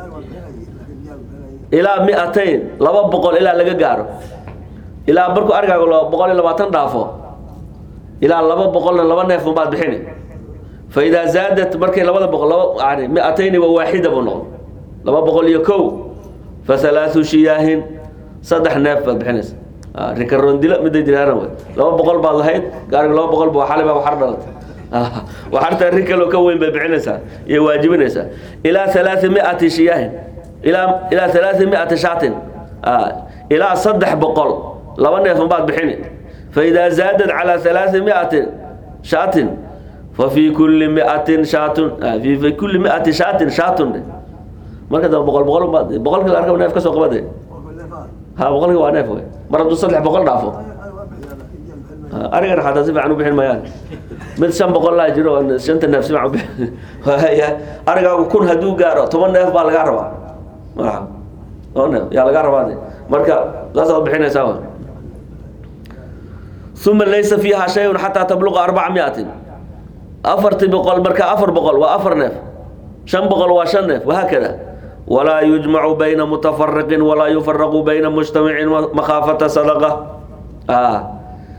إلى 200 لبا بقول إلى لقى جارو إلى بركو أرجع بقول لباتن دافو إلى لبا بقول لبا ناف بعد بحين فإذا زادت مركي لبا بقول يعني 201 بنقول لبا بقول يكو فثلاث شياه صدح ناف بحنس ريكارون دي لا مدي ديرانا لو بقول با لهيد قال لو بقول بو حلبه وحردلت وحرتا ريكلو كوين ببعنسا يواجبنسا الى 300 شياه الى 300 شاة الى صدح بقول لو ناف بعد بحني فاذا زادت على 300 شاة ففي كل 100 شاة في كل 100 شاة marka dad boqol kala arka neef ka soo qabaday boqolki waa neef way mar hadduu 300 dhaafo ariga hada si fiican u bixin mayaan mid 500 la jiro shanta neef si fiican u bixin ariga kun hadduu gaaro 10 neef baa laga rabaa yaa laga rabaa marka laasoo bixinaysaa ثم ليس فيها شيء حتى تبلغ 400 أفرت بقول مركا أفر بقول وأفر نف شن بقول وشن نف وهكذا ولا يجمع بين متفرق ولا يفرق بين مجتمع مخافة صدقة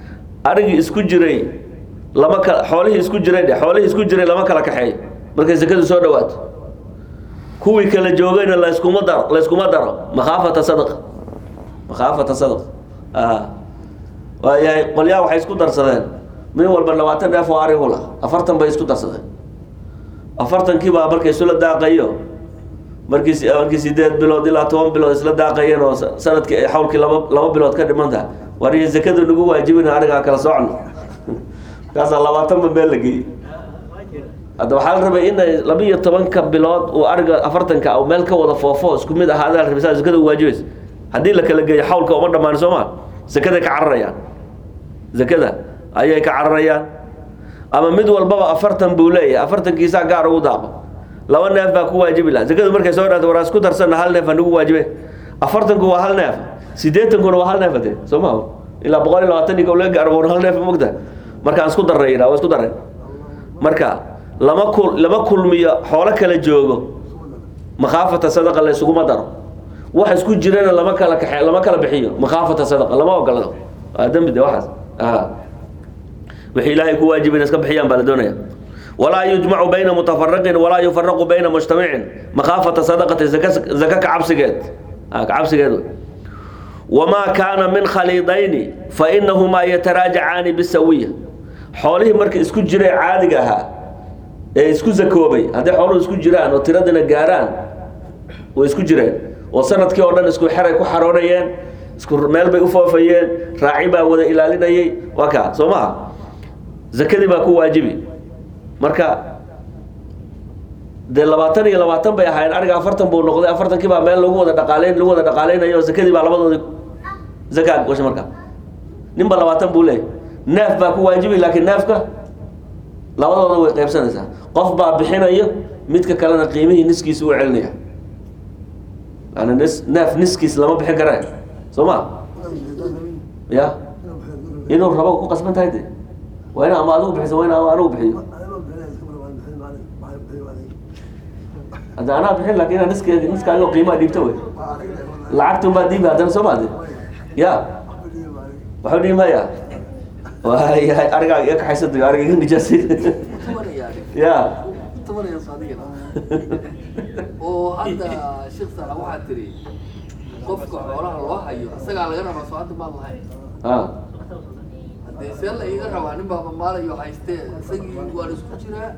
arigii isku jiray lama kala xoolihii isku jiray lama kala kaxeey markay zakadu soo dhawaato kuwii kala joogayna la iskuma daro makhaafata sadaqa waayahay qolyaha waxay isku darsadeen min walba 20 neef oo arigu la 40 bay isku darsadeen 40kii baa markay isla daaqayo markii 8 bilood ilaa 10 bilood isla daaqayeen oo sanadkii ay xawlkii laba bilood ka dhimanta wariye zakadu nagu waajibina ariga kala socno kaas 20 meel la geeyay hadda waxaa la rabay in 12 bilood oo ariga 40ka oo meel ka wada foofo isku mid ahaada la rabay zakadu waajibayso haddii la kala geeyo xawlka uma dhamaan Soomaa zakada ka cararayaan zakada ayay ka cararayaan ama mid walbaba 40 buu leeyahay 40kiisa gaar ugu daaqo laba neef baa ku waajibi la zakada markay soo dhaato waraas ku darsan hal neef nagu waajibe 40ku waa hal neef 80ku waa hal neef de Soomaa ila 120 ka laga gaaro hal neef mugda marka aan isku darreeyna waa isku darrey marka lama kulmiyo xoolo kala joogo makhaafata sadaqa la isugu madaro wax isku jirana lama kala bixiyo makhaafata sadaqa lama ogolado dambi de waxaas wixii ilaahay ku waajibin iska bixiyaan baa la doonaya ولا يجمع بين متفرق ولا يفرق بين مجتمع مخافة صدقة زكاة كعبسجد وما كان من خليضين فإنهما يتراجعان بالسوية حوله مركز اسكو جري عادقها اسكو زكوبي هذا حوله اسكو جيران وتردنا جاران واسكو جري وسند كي ودن اسكو خير ku xaroonayeen isku meel bay u foofayeen raaci baa wada ilaalinayay waka Soomaa zakadii baa ku waajibi marka de 20 bay ahaayeen ariga 40 buu noqday 40kii baa meel lagu wada dhaqaaleynayo zakadii baa labadoodii zakaad washa marka ninba 20 buu leeyahay neef baa ku waajibi laakiin neefka labadooda way qaybsanaysaa qof baa bixinayo midka kalena qiimihii niskiisa u celinaya أنا ناف نسكيس لما بحق رأي سوما يا إنه الربا وكو قسمت هيدي وين أما أدوك بحيث وين أما أدوك بحيث أنا بحيث لكن نسكي له قيمة دي بتوي لعبتم بعد دي بعد سوما دي يا وحولي ما يا وهاي أرجع يك حسد أرجع نجاسي يا oo hadda shaqada waxa tiri qofka xoolaha loo hayo asaga laga rabo soo hadda ma lahayn hadii seel ay iga rabaan in baba maalayo haystee isagii waa isku jira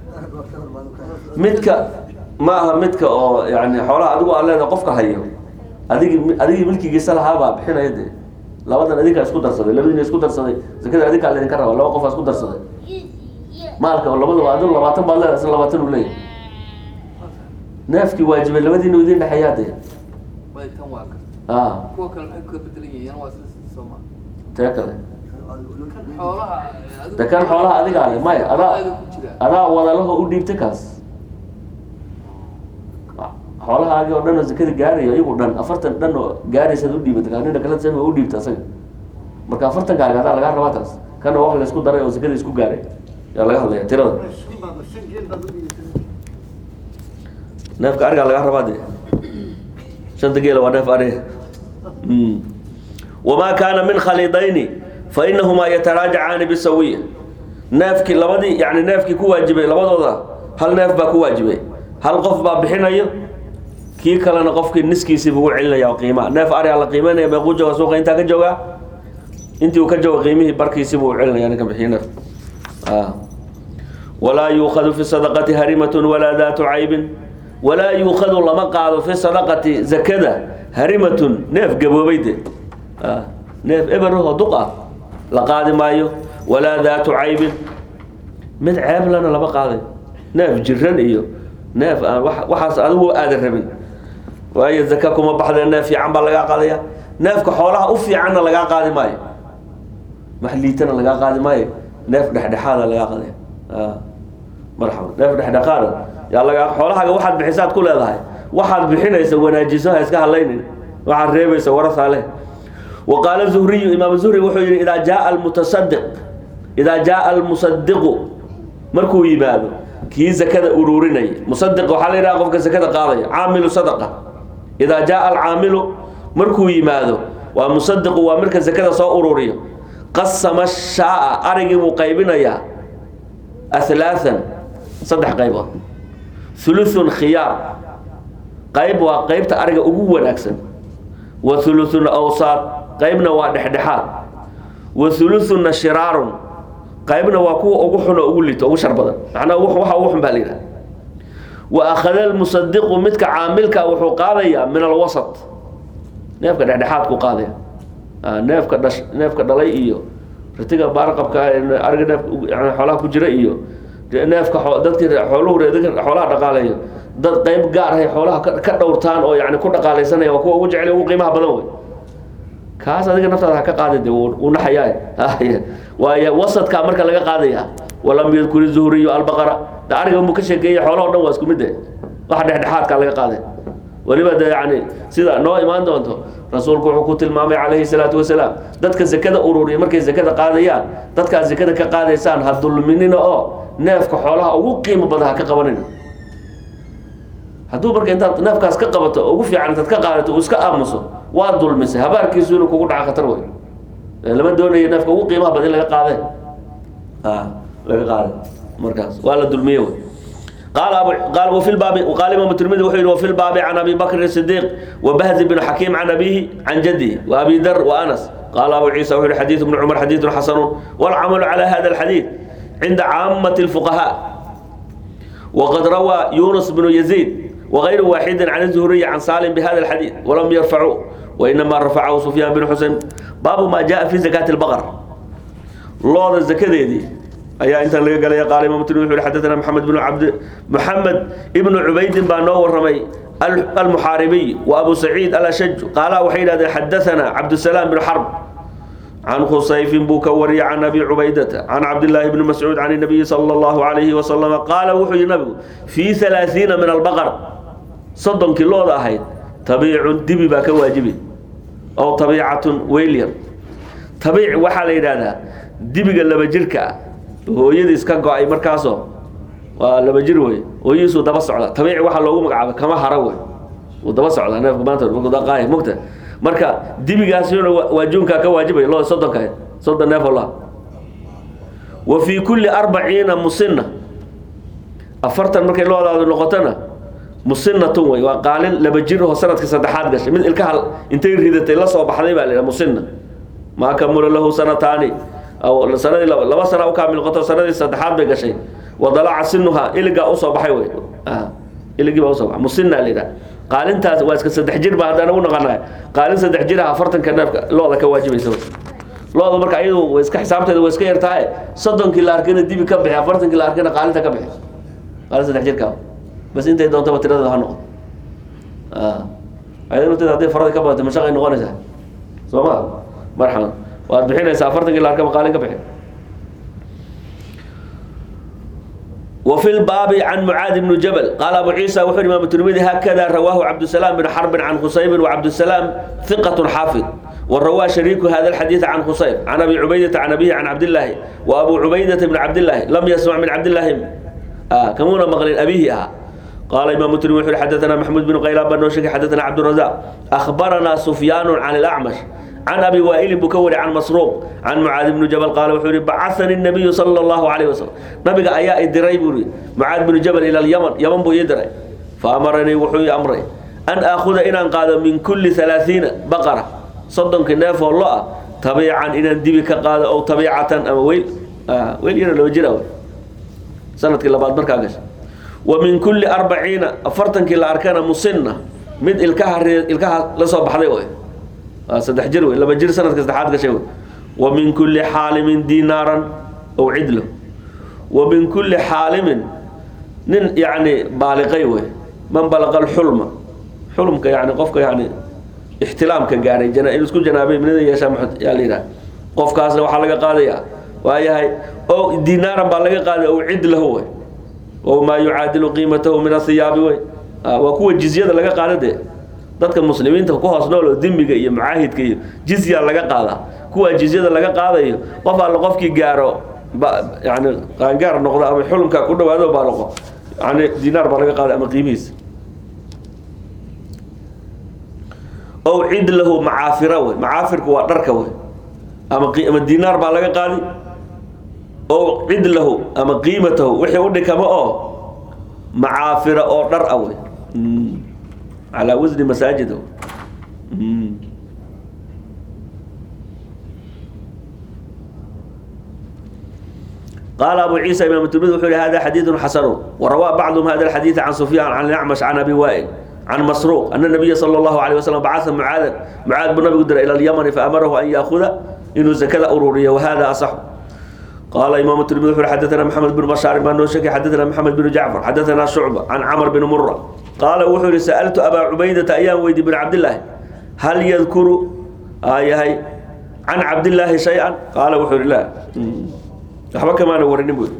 midka oo yani xoolaha adigu aan leedahay qofka hayo adigi milkigiisa lahaa baa bixinayde labadan adika isku darsaday labadina isku darsaday zakada adika leedahay ka rabo laba qof isku darsaday maalka labadaba adigu 20 baa leedahay 20 u leeyahay نافكي واجب لبدي نودين حياته باي كان واقع كوكل حكو بدليه انا واسس السوما تاكل حولها ده كان حولها اديق عليه ما انا ولا له وديبتكاس حولها اجي ودنا زكاه غاري ايغو دن 40 دن غاري سد وديبتك اننا kala san u dhiibta asaga marka 40 gaaga laga rabaa taas kana wax la isku daray oo zakada isku gaaray yaa laga hadlaya tirada neefka ariga laga rabaa de shanta geela waa neef ariga وما كان من خليضين فإنهما يتراجعان بالسوية نافك لبدي يعني نافك كو واجبي لبدودا هل ناف با كو واجبي هل قف با بخينايو كي كلنا قفك نسكيسي بو عليا قيمه ناف اري على قيمه ما جوجا سوق انت كجوغا انت وكجوغا قيمه بركيسي بو عليا انا كبخينا ولا يؤخذ في الصدقه هرمه ولا ذات عيب ولا يؤخذ لما قاد في الصدقه زكده هرمه ناف غبوبيده ناف ابره دقه لقاد مايو ولا ذات عيب من عيب لنا لما قاضي ناف جرن iyo ناف waxaas adigu aad rabin waayo zakka kuma baxda naaf fiican ba laga qaadaya naafka xoolaha u fiican laga qaadi maayo maxliitana laga qaadi maayo naaf dhaxdhaxaada laga qaadaya marxaba naaf dhaxdhaxaada ya laga xoolaha waxaad bixisaad ku leedahay waxaad bixinaysa wanaajiso ha iska halaynin waxaad reebaysa warasale وقال الزهري امام الزهري وحو اذا جاء المصدق markuu yimaado كي زكاة أروريني مصدق وحالي راقف كزكاة قاضية عامل صدقة إذا جاء العامل مركو يماذو ومصدق ومرك زكاة صو أرورية qasama shaa arigii buu qaybinayaa athalaathan saddex qaybood thuluthun khiyaar qayb waa qaybta ariga ugu wanaagsan wa thuluthun awsaat qaybna waa dhexdhexaad wa thuluthunna shiraarun qaybna waa kuwa ugu xun oo ugu liito ugu shar badan macnaa waxa ugu xun baa la yidhaha wa akhada almusadiqu midka caamilka wuxuu qaadayaa min alwasat neefka dhexdhexaadku qaadaya neefka dhalay iyo ritiga baarqabka ariga neef yani xoolaha ku jira iyo neefka dadkii xooluhu xoolaha dhaqaaleeyo dad qayb gaar ah xoolaha ka dhowrtaan oo yani ku dhaqaalaysanaya waa kuwa ugu jecel ugu qiimaha badan wey kaas adiga naftaada ha ka qaadi de wuu naxayaa waayo wasadkaa marka laga qaadaya walam yadkuri zuhriyu albaqara de ariga muu ka sheekeeyey xoolaha o dhan waa isku mid de waxa dhexdhexaadkaa laga qaaday weliba de yani sida noo imaan doonto rasuulku wuxuu ku tilmaamay calayhi salaatu wasalaam dadka zakada ururiya markay zakada qaadayaan dadkaad zakada ka qaadaysaan ha dulminina oo neefka xoolaha ugu qiimo badan ha ka qabanina hadduu marka intaad neefkaas ka qabato ugu fiican intaad ka qaadato uu iska aamuso waa dulmisay habaarkiisu inuu kugu dhaca khatar wey lama doonayo neefka ugu qiimaha badan in laga qaade laga qaade markaas waa la dulmiye wey قال وفي الباب وقال إمام الترمذي وفي الباب عن أبي بكر الصديق وبهز بن حكيم عن أبيه عن جده وأبي ذر وأنس قال أبو عيسى وفي حديث ابن عمر حديث حسن والعمل على هذا الحديث عند عامة الفقهاء وقد روى يونس بن يزيد وغير واحد عن الزهري عن سالم بهذا الحديث ولم يرفعوا وإنما رفعه سفيان بن حسين باب ما جاء في زكاة البقر الله الزكاة دي ayaa inta laga galay qaal imaam tirmidhi wuxuu xadathana maxamed ibn ubayd baa noo waramay al-muharibi wa abu sa'id al-ashaj qaala waxay yiraahdeen xadathana abdusalaam bin harb عن خصيف بوك وري عن أبي عبيدة عن عبد الله بن مسعود عن النبي صلى الله عليه وسلم قال وحي النبي في 30 من البقر صدق كيلو هاي طبيع دبي باك واجبي أو طبيعة ويلير طبيع وحال يرادا دبي قال بجركا hooyadii iska go'ay markaaso waa laba jir way hooyiisu daba socda tabiici waxa loogu magacaabay kama hara way uu daba socda neefka maanta wuxuu daqaay mugta marka dibigaas inuu waajuunka ka waajibay loo sodonka sodon neef Allah wa fi kulli 40 musinna afartan markay loo wadaado noqotana musinnatun way waa qaalin laba jir oo sanadka saddexaad gashay mid ilka hal intay ridatay la soo baxday baa la musinna ma kamula lahu sanataani أو سنة لما سنة أكمل قطع سنة السدحات بقشين وضلع سنها إلقى أصاب حيوي إلقى أصاب مسنة لنا قال أنت واسك سدحجير بعد أنا ونغنى قال أنت سدحجيرها فرتن كناف لا ذاك واجب يسوي لا ذا مرك عيدو واسك حسابته واسك يرتاح صدق كل أركان دي بكبح فرتن كل أركان قال أنت كبح قال سدحجير كام بس أنت إذا أنت بترد هنو أيضا أنت هذه فرد كبح تمشي نغنى زه سما مرحبا وأربحين سافرت إلى أركب قالين كبحين وفي الباب عن معاذ بن جبل قال أبو عيسى وحر إمام الترمذي هكذا رواه عبد السلام بن حرب عن خصيب وعبد السلام ثقة حافظ والرواه شريك هذا الحديث عن خصيب عن أبي عبيدة عن أبيه عن عبد الله وأبو عبيدة بن عبد الله لم يسمع من عبد الله كمون مغلين أبيه قال إمام الترمذي حدثنا محمود بن غيلان بن نوشك حدثنا عبد الرزاق أخبرنا سفيان عن الأعمش عن أبي وائل بكوري عن مسروق عن معاذ بن جبل قال وحوري بعثني النبي صلى الله عليه وسلم نبي أياء الدريبوري معاذ بن جبل إلى اليمن بو يدري فأمرني وحوي أمري أن أخذ إن قال من كل 30 بقرة صدق الناف والله طبيعا إن دبك قال أو طبيعة أو ويل ويل إن لو جرى سنة كلا بعد مركاش ومن كل 40 أفرتن كلا أركان مسنة مد الكهر لصوب حضيوي صدح جروي لما جر سنة كستحاد كشيء ومن كل حالم دينارا أو عدله ومن كل حالم يعني بالغيوه من بلغ الحلم حلمك يعني قفك يعني احتلامك قاري إنه سكون جنابي من يا سامح يا لينا قفك أصلا وحلقة قاضية وهي هاي أو دينارا بالغ قاضي أو عدله هو وما يعادل قيمته من الثياب وكو الجزية لقى قاضي dadka muslimiinta ku hoos nool oo dimbiga iyo macaahidka iyo jizya laga qaada kuwa jizyada laga qaadayo qof alla qofkii gaaro yani qaangaar noqdo ama xulumka ku dhawaado baaqo yani dinar baa laga qaada ama qiimihiis oo cid lahu macaafira way macaafirku waa dharka way ama dinaar baa laga qaadi oo cidlahu ama qiimatahu wixii u dhikamo oo macaafira oo dhar ah wey calaa wasni masaajid قال أبو عيسى إمام الترمذي وحول هذا حديث حسن وروى بعضهم هذا الحديث عن سفيان عن الأعمش عن أبي وائل عن مسروق أن النبي صلى الله عليه وسلم بعث معاذ بن أبي قدر إلى اليمن فأمره أن يأخذ إنه زكاة أرورية وهذا أصح. قال إمام الترمذي وحول حدثنا محمد بن بشار بن نوشكي حدثنا محمد بن جعفر حدثنا شعبة عن عمرو بن مرة قال وحول سألت أبا عبيدة أيام ويد بن عبد الله هل يذكر هي عن عبد الله شيئا قال وحول لا waxba kamaana warinin buy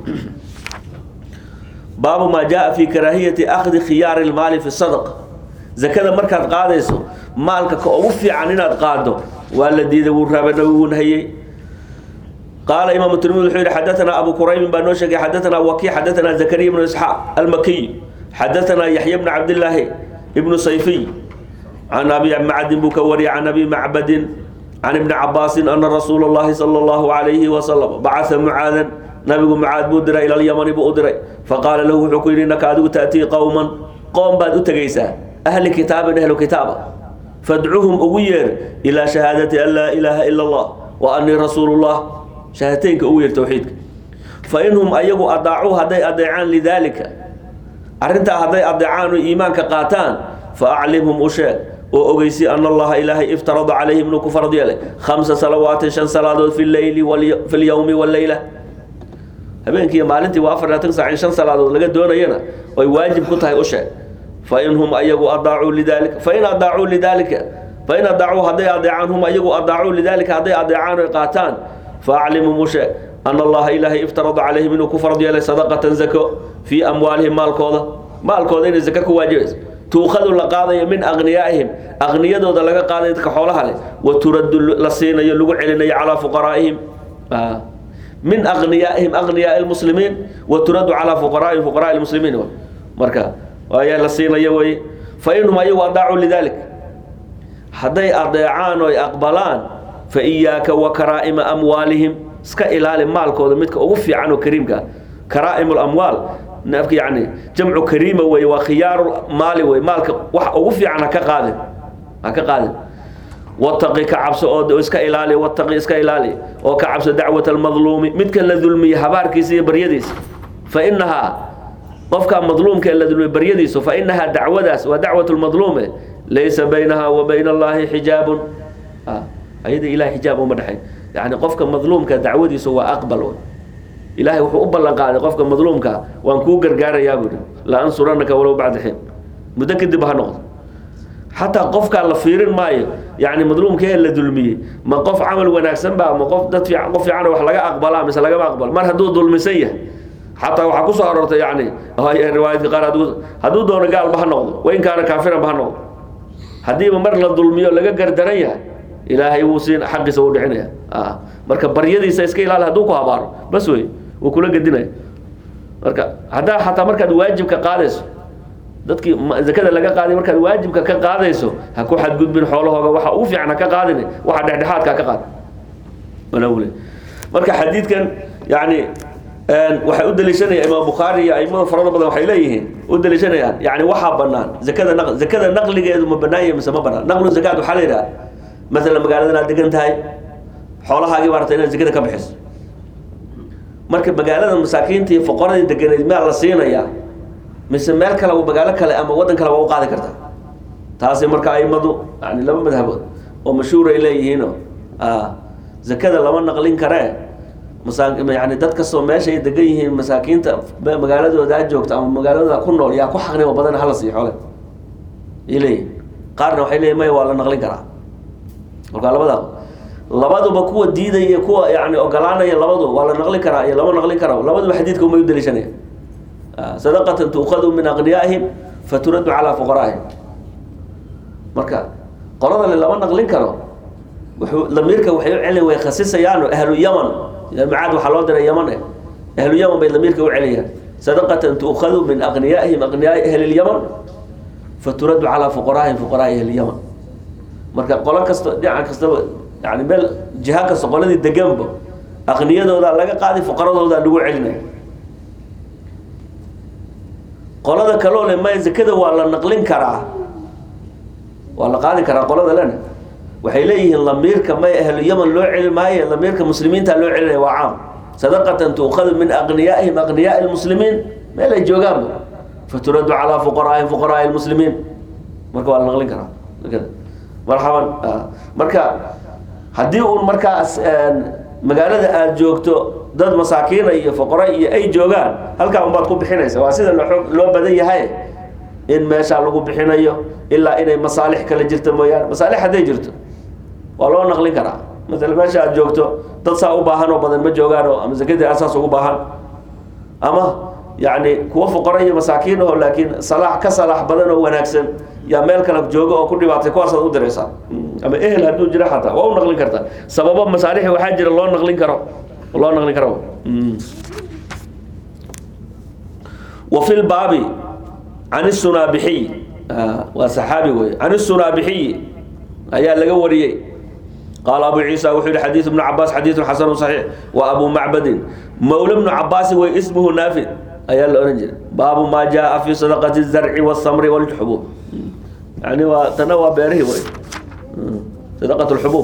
baabu maa jaa fi karaahiyati akhdi khiyaar almaal fi sadaqa zakada markaad qaadayso maalka ka ugu fiican inaad qaado waa la diiday wuu raabana wuu hayay قال إمام الترمذي وحول حدثنا أبو كريم بن نوشك حدثنا وكيع حدثنا زكريا بن إسحاق المكي حدثنا يحيى بن عبد الله ابن صيفي عن أبي معد بكوري عن أبي معبد عن ابن عباس أن رسول الله صلى الله عليه وسلم بعث معاذا نبي معاذ بودر إلى اليمن بودر فقال له حكير إنك أدو تأتي قوم بعد تجيسا أهل كتاب أهل كتابة فادعوهم أوير إلى شهادة أن لا إله إلا الله وأني رسول الله شهادتين أوير توحيد فإنهم أيقوا أضاعوا هدي أضيعان لذلك أرنت هدي أضيعان إيمانك قاتان فأعلمهم أشياء وأجيسي أن الله إلهي افترض عليهم إنه كفر دياله 5 صلوات 5 صلوات في الليل في اليوم والليلة هبينك يا مالنتي وافر لا تنسى 5 صلوات لقد دون ينا ويواجب كتها أشياء فإنهم أيقوا أضاعوا لذلك فإن أضاعوا هدي أضيعانهم أيقوا أضاعوا لذلك هدي أضيعان قاتان فأعلموا أشياء أن الله إلهي افترض عليهم إنه كفر دياله صدقة زكاة في أموالهم مال كوذا إن الزكاة واجب تؤخذ لقاضي من أغنيائهم أغنياء ذو ذلك قاضي كحولها وترد لسينا يلقوا علينا على فقرائهم من أغنيائهم أغنياء المسلمين وترد على فقراء المسلمين مركا ويا لسينا يوي فإنهم أيوا أضاعوا لذلك حدي أضيعان ويقبلان فإياك وكرائم أموالهم سكا إلال مالك وذا متك أوفي عنه كريمك كرائم الأموال نفك يعني جمع كريمة وخيار مالي ومالك وفي عنها كقادم واتقي كعبس أو إسكا إلالي واتقي إسكا إلالي وكعبس دعوة المظلوم متك الذلمي هبار كيسي بريديس فإنها قفك مظلوم كالذلمي بريديس فإنها دعوة ودعوة المظلوم ليس بينها وبين الله حجاب أيضا إله حجاب ومدحين يعني قفك مظلوم كدعوة سوى أقبل إلهي وحو أبلا قال قفك مظلومك وأنكو قرقار يا بودي لا أنصرنك ولو بعد حين متأكد بها نقطة حتى قفك الله فيرن ماي يعني مظلومك هي اللي ظلمية ما قف عمل وناكسن بقى ما قف دت في قف عنه وحلقة أقبلها مثل لقى ما أقبل ما هدو ظلمسية حتى وحكو صارت يعني هاي الرواية قال هدو دون قال بها نقطة وإن كان كافرا بها نقطة هدي مر للظلمية لقى قردرية إلهي وسين حق سود عينها مركب بريدي سيسكي لا هدو كهبار بس وي وكل قدنا marka hada xataa markaad waajibka qaadayso dadkii zakada laga qaaday markaad waajibka ka qaadayso ha ku xad gudbin xoolahooga waxa uu fiicna ka qaadin waxa dhexdhexaadka ka qaad walawle marka xadiidkan yaani waxa u dalishanaya Imam Bukhari iyo aymada farada badan waxay leeyihiin u dalishanayaan yaani waxa banaan zakada naqligeedu ma banaayay mise ma banaan naqlu zakadu waxa la yiraahdaa مثلا magaalada aad degan tahay xoolahaagi waarta inaad zakada ka bixiso marka magaalada masaakiinta iyo fuqarada deganeed meel la siinaya mise meel kale oo magaalo kale ama wadan kale waa u qaadi kartaa taasi marka aymadu yani laba madhabood oo mashhuur ay leeyihiin zakada lama naqlin kare yani dadka soo meesha ay degan yihiin masaakiinta magaaladooda joogta ama magaaladooda ku nool yaa ku xaqnimo badan hal si xoole ilay qaarna waxay leeyihiin waa la naqlin karaa marka labaduba kuwa diidaya kuwa yani ogolaanaya labadu waa la naqli karaa iyo lama naqli karo labaduba xadiidka uma dalishanaya sadaqatan tuukhadu min aghniyaihim faturadu ala fuqaraihim marka qolada lama naqlin karo lamirka waxay u celin way khasisayaan ahlu yaman maad waxa loo diray yaman ahlu yaman bay lamirka u celiyaan sadaqatan tuukhadu min aghniyaihim aghniyaai ahli yaman faturadu ala fuqaraihim fuqaraai ahli yaman marka qolan kasta dhinac kasta يعني بل جهاك الصقولة الدجنبه أغنياء ذا لقى قاضي فقراء ذا لقوا علنا قال هذا كلام لما إذا كده ولا نقلين كرا ولا قاضي كرا قال هذا لنا وحيليه اللمير كما أهل اليمن لو علم هاي اللمير كمسلمين تلو علم وعام صدقة تؤخذ من أغنيائهم أغنياء المسلمين ما لا يجوجام فترد على فقراء المسلمين مركب ولا نقلين كرا كده مرحبا مركا haddii uu markaas magaalada aad joogto dad masaakiin iyo fuqara iyo ay joogaan halka umad ku bixinaysa waa sida loo badan yahay in meesha lagu bixinayo ilaa inay masaalix kala jirto mooyaan masaalix haday jirto waa loo naqlin karaa mesela meesha aad joogto dad saa u baahan oo badan ma joogaan oo ama zakada asaas ugu baahan ama يعني kuwa fuqara iyo masaakiin oo laakiin salaah badan oo wanaagsan ya meel kala joogo oo ku dhibaatay kuwaas u diraysa ama ehel haduu jira xataa waa u naqlin kartaa sababo masaalix waxa jira loo naqlin karo وفي الباب عن السنابحي وصحابي عن السنابحي ayaa laga wariyay قال أبو عيسى وحيد حديث ابن عباس حديث حسن صحيح وأبو معبد مولى ابن عباس واسمه نافع أيال الأورنجل باب ما جاء في صدقة الزرع والثمر والحبوب يعني وتنوى بيره صدقة الحبوب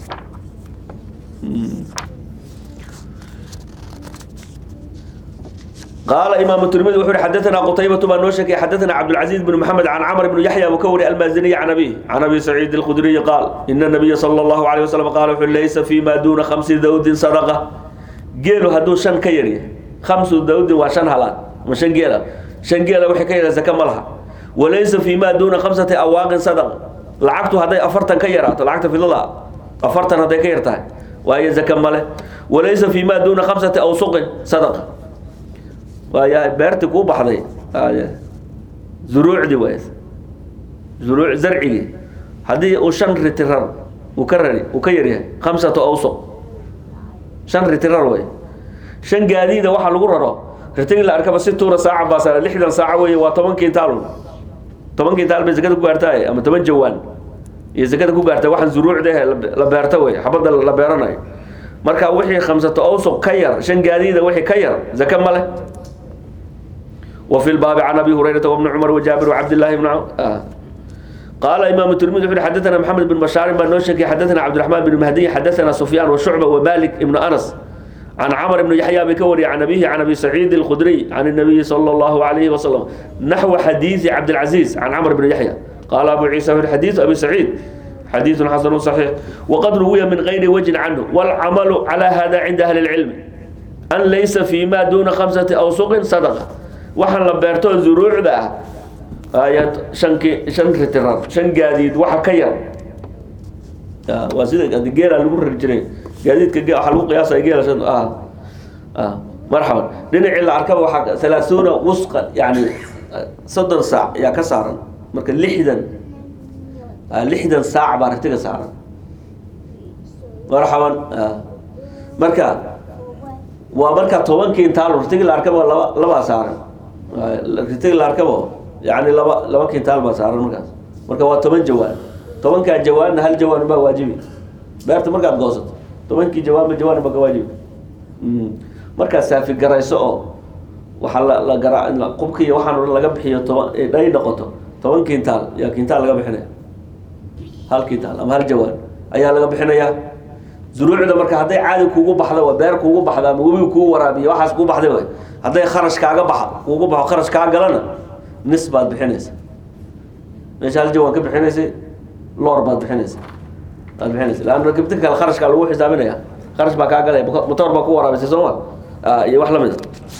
قال إمام الترمذي وحيد حدثنا قتيبة بن نوشك حدثنا عبد العزيز بن محمد عن عمرو بن يحيى مكوري المازني عن أبي سعيد الخدري قال إن النبي صلى الله عليه وسلم قال ليس فيما دون 5 ذود صدقة قالوا هدو شن كيري 5 ذود وشن هلان وشن قيلا شن قيلا وحي كيرا زكاة ملها وليس فيما دون 5 أواق صدقة لعقته هدي أفرتن كيرات لعقته في الله أفرتن هدي كيرتها وهي زكاة مله وليس فيما دون 5 أوسق صدقة ويا بيرتك وبحضي زروع دي ويس زروع زرعي هذه وشن رترر وكرري وكيري 5 أوسق شن رترر وي شن جديدة واحد لقرره رتين الأركب 6 ساعة بس 6 ساعة وي و8 كينتال 8 كينتال بزكاة كوارتاي أما 8 جوان يزكاة كوارتاي واحد زروع ده لبيرتوي حبض لبيرناي مركا وحي 5 أوسق كير شن جديدة وحي كير زكاة ماله وفي الباب عن ابي هريره وابن عمر وجابر وعبد الله بن عمر قال امام الترمذي حدثنا محمد بن بشار بن نوشك حدثنا عبد الرحمن بن مهدي حدثنا سفيان وشعبه ومالك بن انس عن عمرو بن يحيى بكوري عن ابي سعيد الخدري عن النبي صلى الله عليه وسلم نحو حديث عبد العزيز عن عمرو بن يحيى قال ابو عيسى في الحديث ابي سعيد حديث حسن صحيح وقد روي من غير وجه عنه والعمل على هذا عند اهل العلم ان ليس فيما دون 5 أوسق صدقه waxaan la beerto zuruucda ayad shan ritirar shan gaadiid waxa ka yar waa sida geela lagu rirjiray gaadiidka waxa lagu qiyaasay geela shan marhaban dhinaci la arkaba waxa 30 wusqa yani 30 saac ya ka saaran marka 60 saac baa ritiga saaran marhaban marka waa marka 10 kintaal ritiga la arkaba laba saaran ritiga la arkabo yani laba kintaal ba saaran marka waa 10 jawaan 10 ka jawaan hal jawaan ba waajibi beerta markaad goosato 10 ki jawaan ba ka waajibi marka saafi garayso oo waxa la garaa in qubkiyo waxaan laga bixiyo 10 dhay noqoto 10 kintaal ya kintaal laga bixinaya hal kintaal ama hal jawaan ayaa laga bixinaya zuruucda marka haday caadi kuugu baxdo waa beer kuugu baxda ama webi kuugu waraabiyo waxaas kuugu baxday way haday kharash kaaga baxo kuugu baxo kharash kaaga galana nisbaad bixinaysa meesha hal jawaan ka bixinaysa loor baad bixinaysa laana kabta kale kharash ka lagu xisaabinaya kharash baa kaaga galay motor baa ku waraabisay Soomaa iyo wax la mid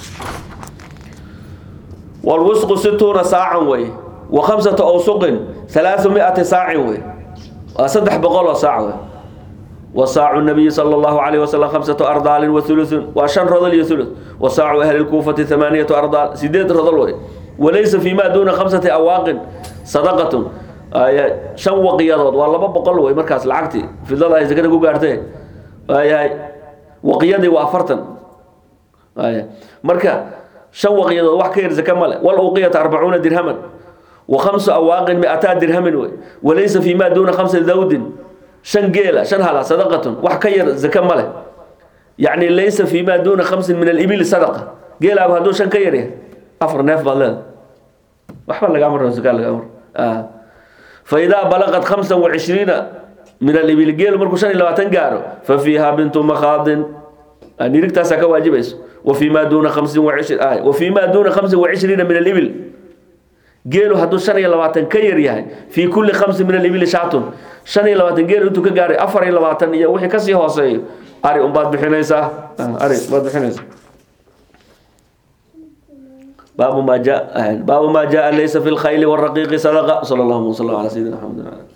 wal wusqu 60 saacan way wa 5 أوسق 300 ساع way و300 ساعة way وصاع النبي صلى الله عليه وسلم 5 أرضال وثلث وشن رضل يثلث وصاع أهل الكوفة 8 أرضال 6 رضل وليس فيما دون 5 أواق صدقة شن وقياض والله بقول وي مركز العقتي في الله إذا كده قارته وقياضي وأفرتن مركز شن وقياض واحد كير زكمل والأوقية 40 درهما و5 أواق 200 درهم وليس فيما دون 5 ذود شن جيلة شن هلا صدقة وحكير زكاة ماله يعني ليس فيما دون 5 من الإبل صدقة جيلة هدول شن كيري أفر ناف بالله وحبل لك أمر زكاة لك أمر فإذا بلغت 25 من الإبل جيل مركو شن لو تنجارو ففيها بنت مخاض أني ركت سكا واجبس وفيما دون 25 وفيما دون 25 من الإبل جيلو هدو شن لواتن كير يعني في كل 5 من الإبل شاتون شن لواتن جيل أنتو كجاري أفر لواتن يا وحي كسي هوسي أري بعد بحنيسة أري بعد بحنيسة باب ما جاء ليس في الخيل والرقيق صدقة صلى الله عليه وسلم على سيدنا محمد